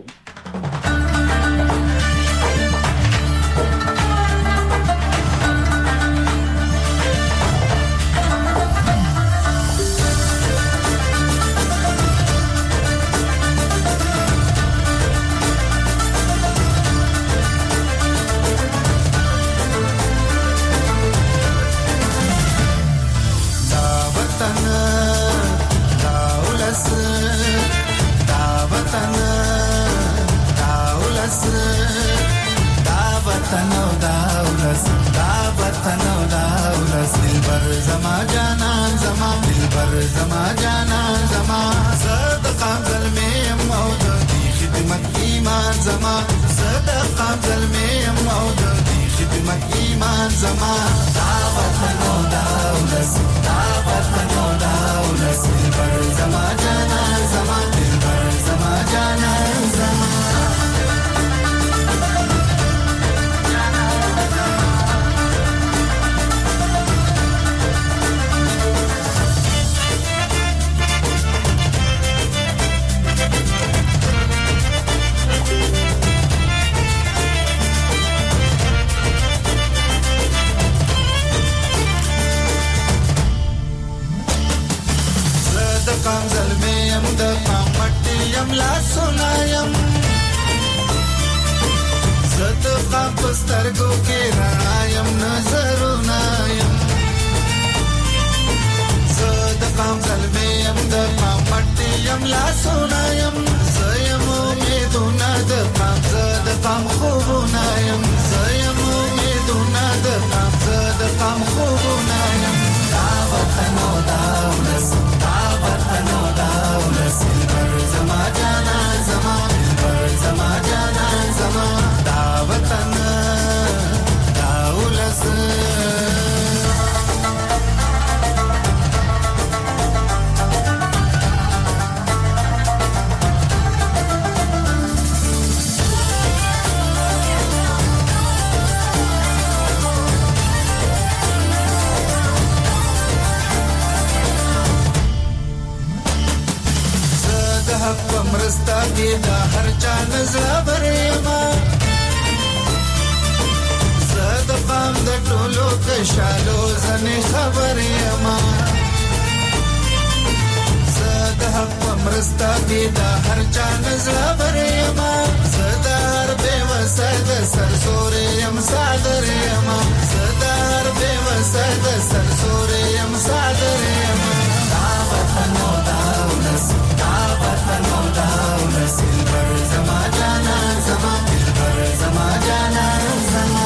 شالو زنه خبر یما زد د حق پمرستا پیدا هر چا نزړه برېما صدر به وسد سرسورې ام صادر یم صدر به وسد سرسورې ام صادر یم دا وطن دا ولس دا وطن دا ولس بر زما جانا زما بر زما جانا زما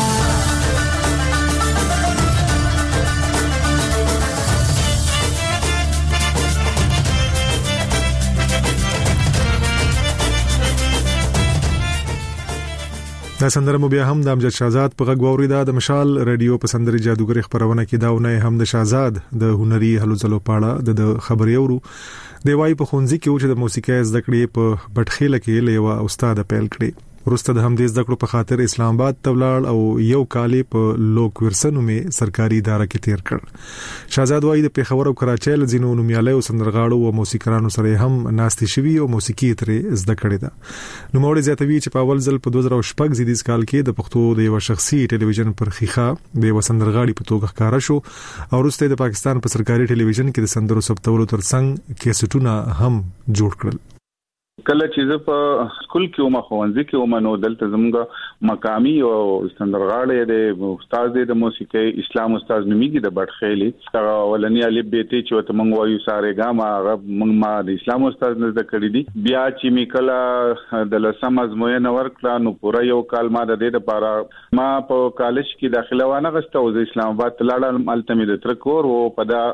دا سندره مو بیا هم د امجد شهزاد په غږ واوریدا د مشال رادیو په سندري جادوګر خبرونه کې داونه هم د شهزاد د هنري هلو ځلو پاړه د خبري اورو دی وايي په خونځي کې چې د موسیقي زده کړې په بټخېله کې لیوا استاد پیل کړي ورسته د همدې زده کړو په خاطر اسلام آباد تولال او یو کال په لوک ورسنو می سرکاري اداره کې تیر کړ شهزاد وايي د پیښور او کراچۍ لزینو نومیاله او سندرغاړو او موسیقرانو سره هم ناستي شوی او موسیقي ترې زده کړې ده نو موږ زیاتوي چې په اول ځل په 2016 زیدیز کال کې د پښتو د یو شخصي ټلویزیون پر خيخه د وسندرغاړي په توګه ښکارا شو او ورسته د پاکستان په سرکاري ټلویزیون کې د سندرو ثبتولو ترڅنګ کیسټونه هم جوړ کړل کله چې په سکول کې او مخونځي کې او منو دلته زموږ مقامي او سندرغاړي د استاد د موسیقي اسلام استاد نمیږي د بټخېلي هغه ولني الف بیت چې ته مونږ وایو ساره ګام هغه مونږ ما د اسلام استاد نه کړی دي بیا چې میکلا د لسم ازموینه ورکړه نو پورا یو کال ما د دې لپاره ما په کالج کې داخله وانه غسته او د اسلام آباد لاړم التمي د ترکور او په دا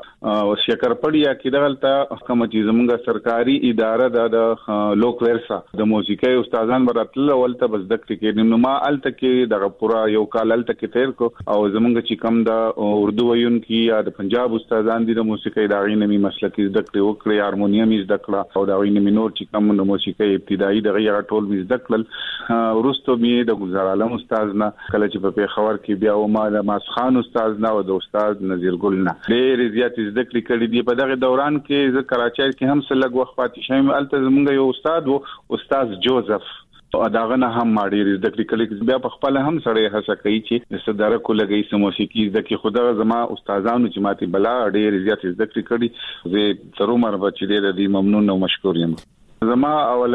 شکرپړیا کې دغلته کوم چې زموږ سرکاري اداره د لوک ورسا د موسیقي استادان براتل ولته بس دکې کې نو ما الته کې د پورا یو کال الته کې تیر کو او زمونږ چې کم د اردو ویون کې یا د پنجاب استادان دي د موسیقي د غینمي مسلکي دکې وکړي هارمونیم زده کړه او د غینمي نور چې کم د موسیقي ابتدایي د غیر ټول زده کړل ورستو می د گلزار عالم استاد نه کله چې په پیښور کې بیا او ما د ماسخان استاد نه او د استاد نذیر ګل نه ډېر زیات زده کړې دي په دغه دوران کې ز کراچۍ کې هم سلګ وخت پاتې شوم الته زمونږ یو استاد جوزف داغه نه هم ماډي د کلیک بیا په خپل هم سره هڅه کوي چې صدره کو لګي سم موسیقي د کی خدا زما استادانو چې ماتي بلا ډېر زیات ذکر کړي زه تر عمر بچی دې ممنون او مشکور یم زما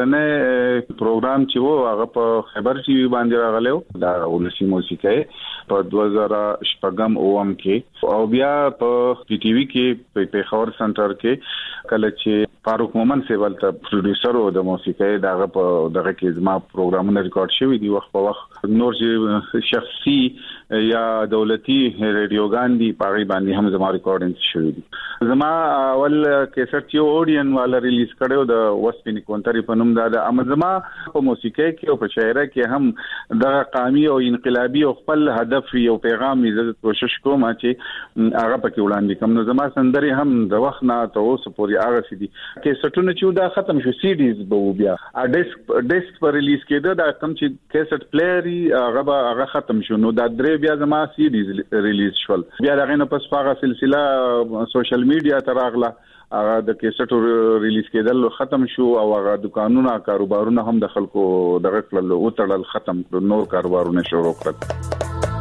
اولنې پروګرام چې وو هغه په خبر ټي وي باندې راغلو دا ولسی موسیقي په 2015 اوم کې او بیا په پی ټي وي کې په پیښور سنټر کې کله چې فاروق مومن سیوال ته پروډوسر او د موسیقي دغه کې زما پروګرامونه ریکارډ شوی دی وخت په وخت نور چې شخصي یا دولتي رادیوګان دي پاغي باندې هم زما ریکارډینګ شوی دي زما اول کیسټ یو اورډین والا ریلیز کړو د وسپینی کونتري په نوم دا زما په موسیقي کې او په شاعرۍ کې هم د قومي او انقلابي او خپل هدف یو پیغام یې کوشش کوم چې هغه پکې وړاندې کوم نو زما سندري هم د وخت نه ته اوس پورې هغه سدي کیسټونه چې دا ختم شو سی ډیز به بیا ډیسک پر ریلیز کېده دا کوم چې کیسټ پلیئر هغه ختم شو نو دا درې بیا زما سی ډیز ریلیز شول بیا دغه نه پس هغه سلسله سوشل میډیا ته راغله هغه د کیسټ ریلیز کېدل ختم شو او هغه دکانونه کاروبارونه هم د خلکو دغه کړل او تړل ختم نور کاروبارونه شروع کړل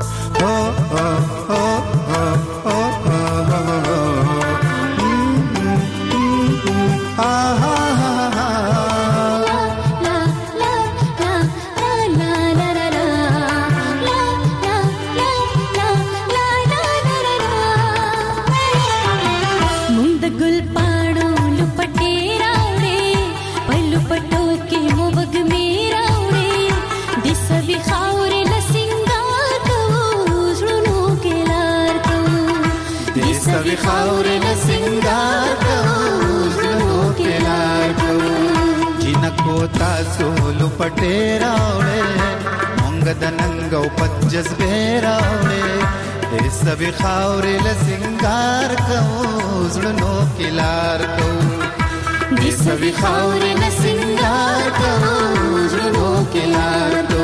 سوي خاورې له سنگار کوزلو کې لار کو جنکو تاسو لپټې راوړې مونږ د ننګو په جذبې راوړې دې سوي خاورې له سنگار کوزلو کې لار کو دې سوي خاورې له سنگار کوزلو کې لار کو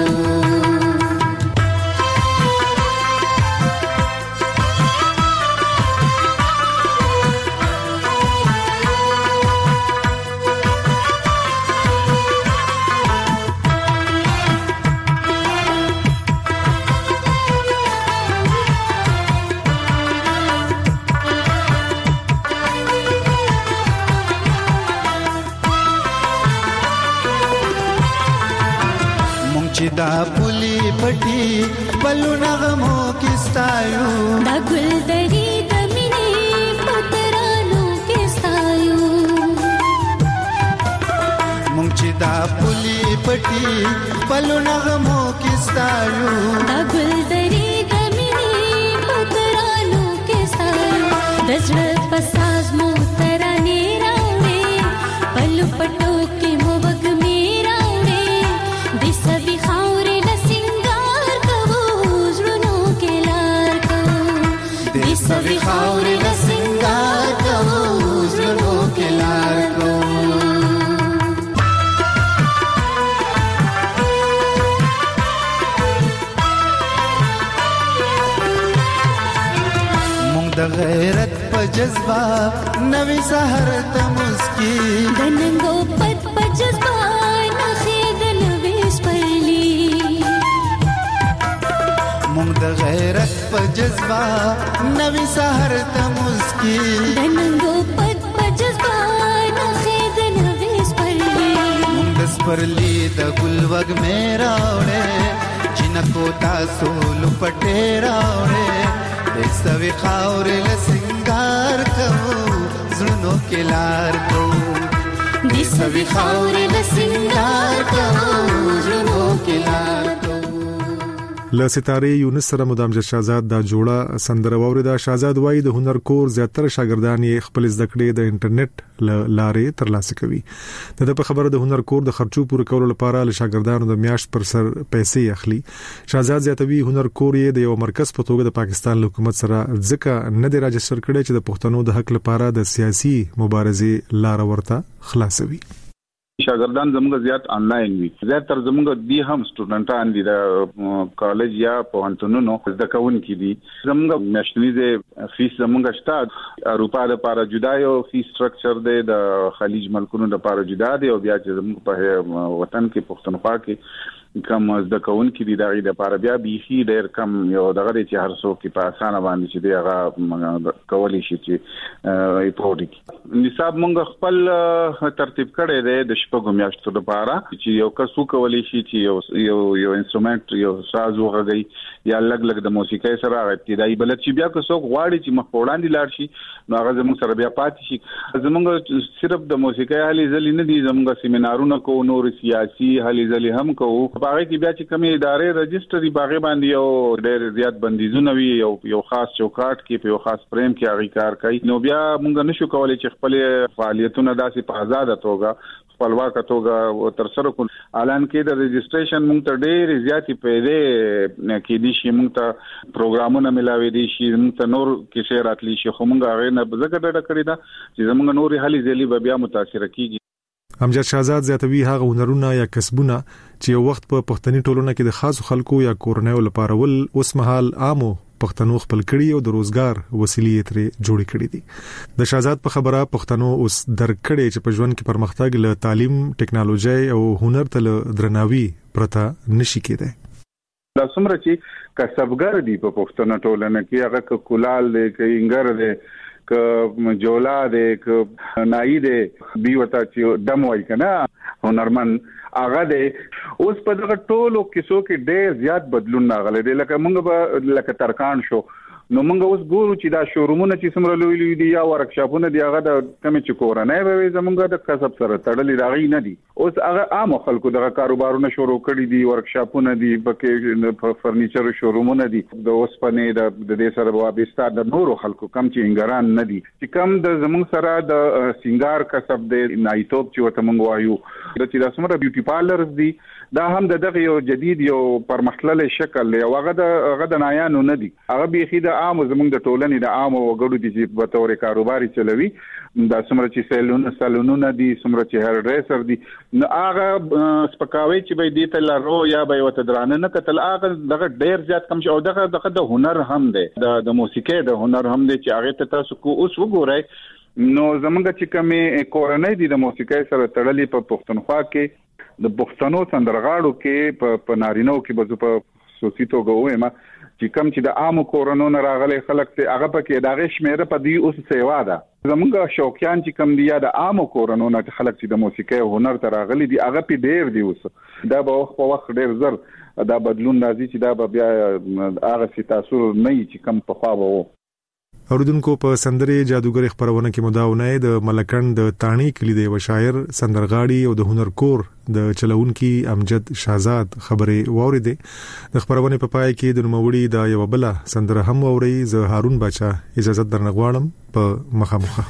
چې دا پولی پټي بلو نغمو کستایو دا ګل دری د مینې پترانو کستایو مونږ چې دا پولی پټي بلو نغمو کستایو دا ګل دری د مینې پترانو کستایو دزړه پساز مو ترانه راوړې بلو پټو کې مو وګ میرا وړې د سوي خاورې له سنگار کوو زړونو کې لار کوو د سوي خاورې له سنگار کوو زړونو کې لار کوو د غیرت په جذبه نوې سحر ته مسکی د ننګو پد په جذبه نخې د نوې سپرلی مونږ د غیرت په جذبه نوې سحر ته مسکی د ننګو پد په جذبه نخې د نوې سپرلی مونږ د سپرلی د ګل وګ مې راوړې جنکو تاسو لپټې راوړې سوي خاورې له سنگار کوو زړونو کې لار کوو د سوي خاورې له سنگار کوو زړونو کې لار کوو له ستاره یونس سره مدام شهزاد دا جوړه سندره وورده. شهزاد وایي د هنر کور زیاتره شاګردان یې خپل زده کړې د انټرنیټ لارې ترلاسه کوي. د په خبره د هنر کور د خرچو پوره کولو لپاره له شاګردانو د میاشت پر سر پیسې اخلي. شهزاد زیاتوي هنر کور یې د یو مرکز په توګه د پاکستان حکومت سره ځکه نه دی راجستر کړی چې د پښتنو د حق لپاره د سیاسي مبارزې لار ورته خلاصوي. شاګردان زموږ زیات انلاین وي، زیات تر زموږ دي هم سټوډنټان دي د کالج یا پوهنتونونو زده کوونکي دي. زموږ میاشتنی فیس زموږ شته اروپا لپاره جدا یو فیس سټرکچر دی، د خلیج ملکونو لپاره جدا دی، او بیا چې زموږ په وطن کې پښتونخوا کې کم زده کوونکي دي دغه لپاره بیا بيخي ډېر کم یو دغه چې هر څوک په اسانه باندې چې دی هغه کولی شي چې ریپورت کړي. نصاب مونږ خپل ترتیب کړی دی د شپږو میاشتو لپاره چې یو کس کولی شي چې یو انسټرومنت یو ساز وغږي یا لګ د موسیقۍ سره ابتدایي بلد چې بیا که څوک غواړي چې مخ وړاندې لاړ شي نو هغه زموږ سره بیا پاتې شي. زموږ صرف د موسیقۍ هلې ځلې نه دي، زموږ سیمینارونه کوو، نور سیاسي هلې ځلې هم کوو. باغې کې بیا چې کومې ادارې رجستري باغې باندې یو ډېر زیات بندیزونه وي، یو خاص چوکاټ کې په یو خاص فریم کې هغه کار کوي، نو بیا موږ نشو کولای چې خپل فعالیتونه داسې په آزاد توګه خپلواک توګه تر سره کول. اعلان کې د رجستریشن موږ ته ډېر زیاتې پیدا کې دي شي، موږ ته پروګرامونه ملاوي دي شي، موږ ته نور کې شي راتلی شي، خو موږ هغه نه بزګه ډډه کړی دا چې زموږ نور هلي ځلې بیا متاثر کیږي. امجد شهزاد زیاتوي هغه هنرونه یا کسبونه چې یو وخت په پښتني ټولنه کې د خاصو خلکو یا کورنیو لپاره ول اوس مهال عامو پښتنو خپل کړي او د روزګار وسیلې ترې جوړې کړې دي. د شهزاد په خبره پښتنو اوس درکړې چې په ژوند کې پرمختګ له تعلیم، ټکنالوژي او هنر ته درناوي پرته نشي کېدای. دا څومره چې کسبګر دي په پښتنو ټولنه کې، هغه کولال دی، کینګر دی، ک جولا دې ک نای دې بیوتا چې دم وای کنه هنرمن هغه دې اوس په دغه ټولو کیسو کې ډېر زیات بدلون راغلی دی. لکه موږ به لکه ترکان شو نو موږ اوس ګورو چې دا شورومونه چې څومره لوی لوی دي یا ورکشاپونه دي هغه د کمی چې کورنۍ به زمونږ د کسب سره تړلې راغی نه دي. اوس هغه عام خلکو دغه کاروبارونه شروع کړي دي، ورکشاپونه دي، پکې فرنیچر شورومونه دي، د اوسپنې د دې سره وابسته د نورو خلکو کم چې انګران نه دي چې کم د زمونږ سره د سنگار کسب دی، نایټوب چې وته موږ وایو چې د څومره بیوټي پارلرز دي، دا هم دغه یو جدید یو پرمختللي شکل دی. هغه د نایانو نه دي، هغه بيخي د عام زموږ د ټولنې د عام وګړو دي چې په تور کاروباري چلوي. دا څومره چې سالونونه دي، څومره چې هر ډریسر دي، نو هغه سپکاوي چې به دې ته لارو یا به وته درانه نه کتل، هغه دغه ډیر زیات کم شو. دغه د هنر هم دی، د موسیقۍ د هنر هم دی چې هغه ته تاسو کو اوس وګورئ. نو زمونږ چې کومه کورنۍ دي د موسیقۍ سره تړلې په پښتونخوا کې د پښتنو سندرغاړو کې په نارینو کې به په سوسیتو غوېما چې کم چې د عام کورونو نه راغلي خلک ته هغه پکې دغه شمیره په دی اوس سیوا ده زمونږ شوقیان چې کم دی د عام کورونو نه خلک چې د موسیقي او هنر ته راغلي دي هغه په ډیر دی اوس دا به وخت په وخت ډیر زر دا بدلون راځي چې دا به بیا هغه سي تاثیر نه چې کم په خوا وو. اوردونکو په سندري جادوګر خبرونه کې مداونه د ملکند د تانی کلی د شاعر سندرغاړي او د هنر کور د چلونکي امجد شاهزاد خبره ووریده د خبرونه په پای کې د نوموړي د یو بل سندره هم ووري زه هارون بچا اجازه درنغواړم په مخامخه.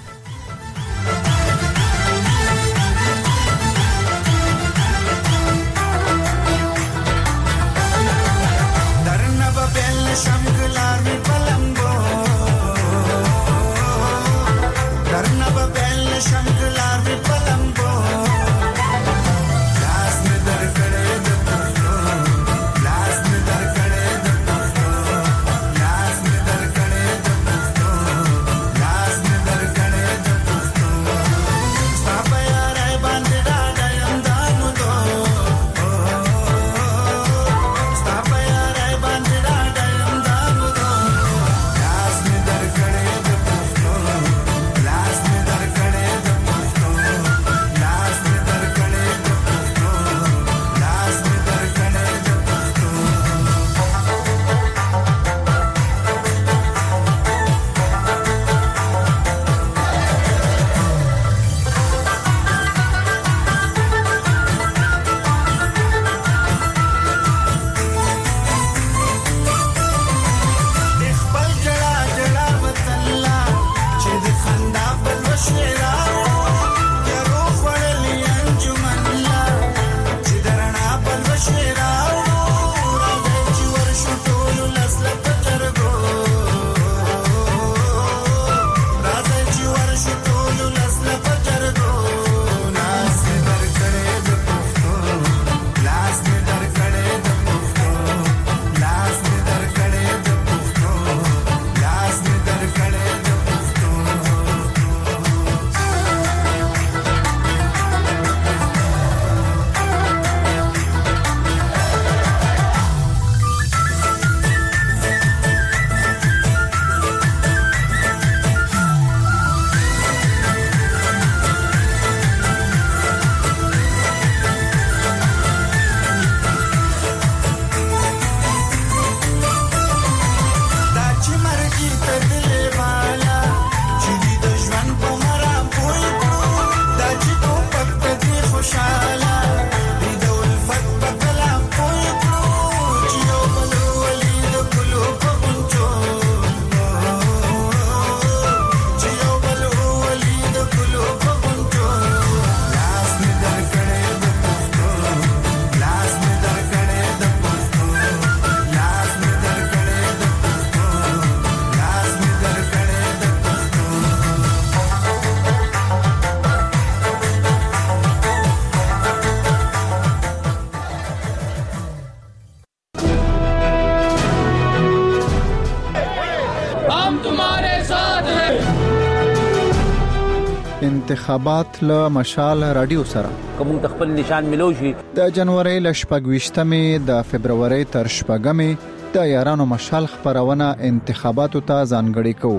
انتخابات له مشال رادیو سره کوم خپل نشان ملو شي د جنوري ل 28مې د فبرवरी تر 10مې د یارانو مشال خبرونه انتخاباتو ته ځانګړي کوو.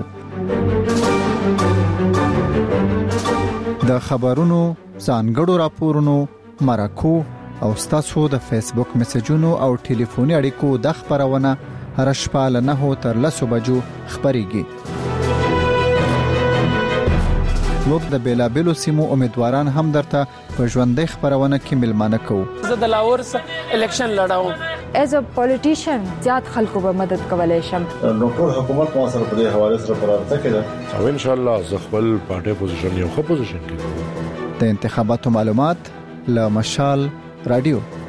د خبرونو ځانګړو راپورونو مرکو او ستاسو د فیسبوک میسجونو او ټلیفوني اړیکو د خبرونه هر شپه له 9 تر 10 بجو خبريږي. موږ د بیلابلو سیمو امیدواران هم درته په ژوندۍ خبرونه کې ملمانه کوو. زه د لاهور الیکشن لړاوم ایز ا پولیټیشن زیات خلکو به مدد کولای شم. نو ټول حکومت ما سره په دې حواله سره پرارته کړه او ان شاء الله زه خپل پارټي پوزیشن یو ښه پوزیشن کې د انتخاباتو معلومات له مشال رادیو.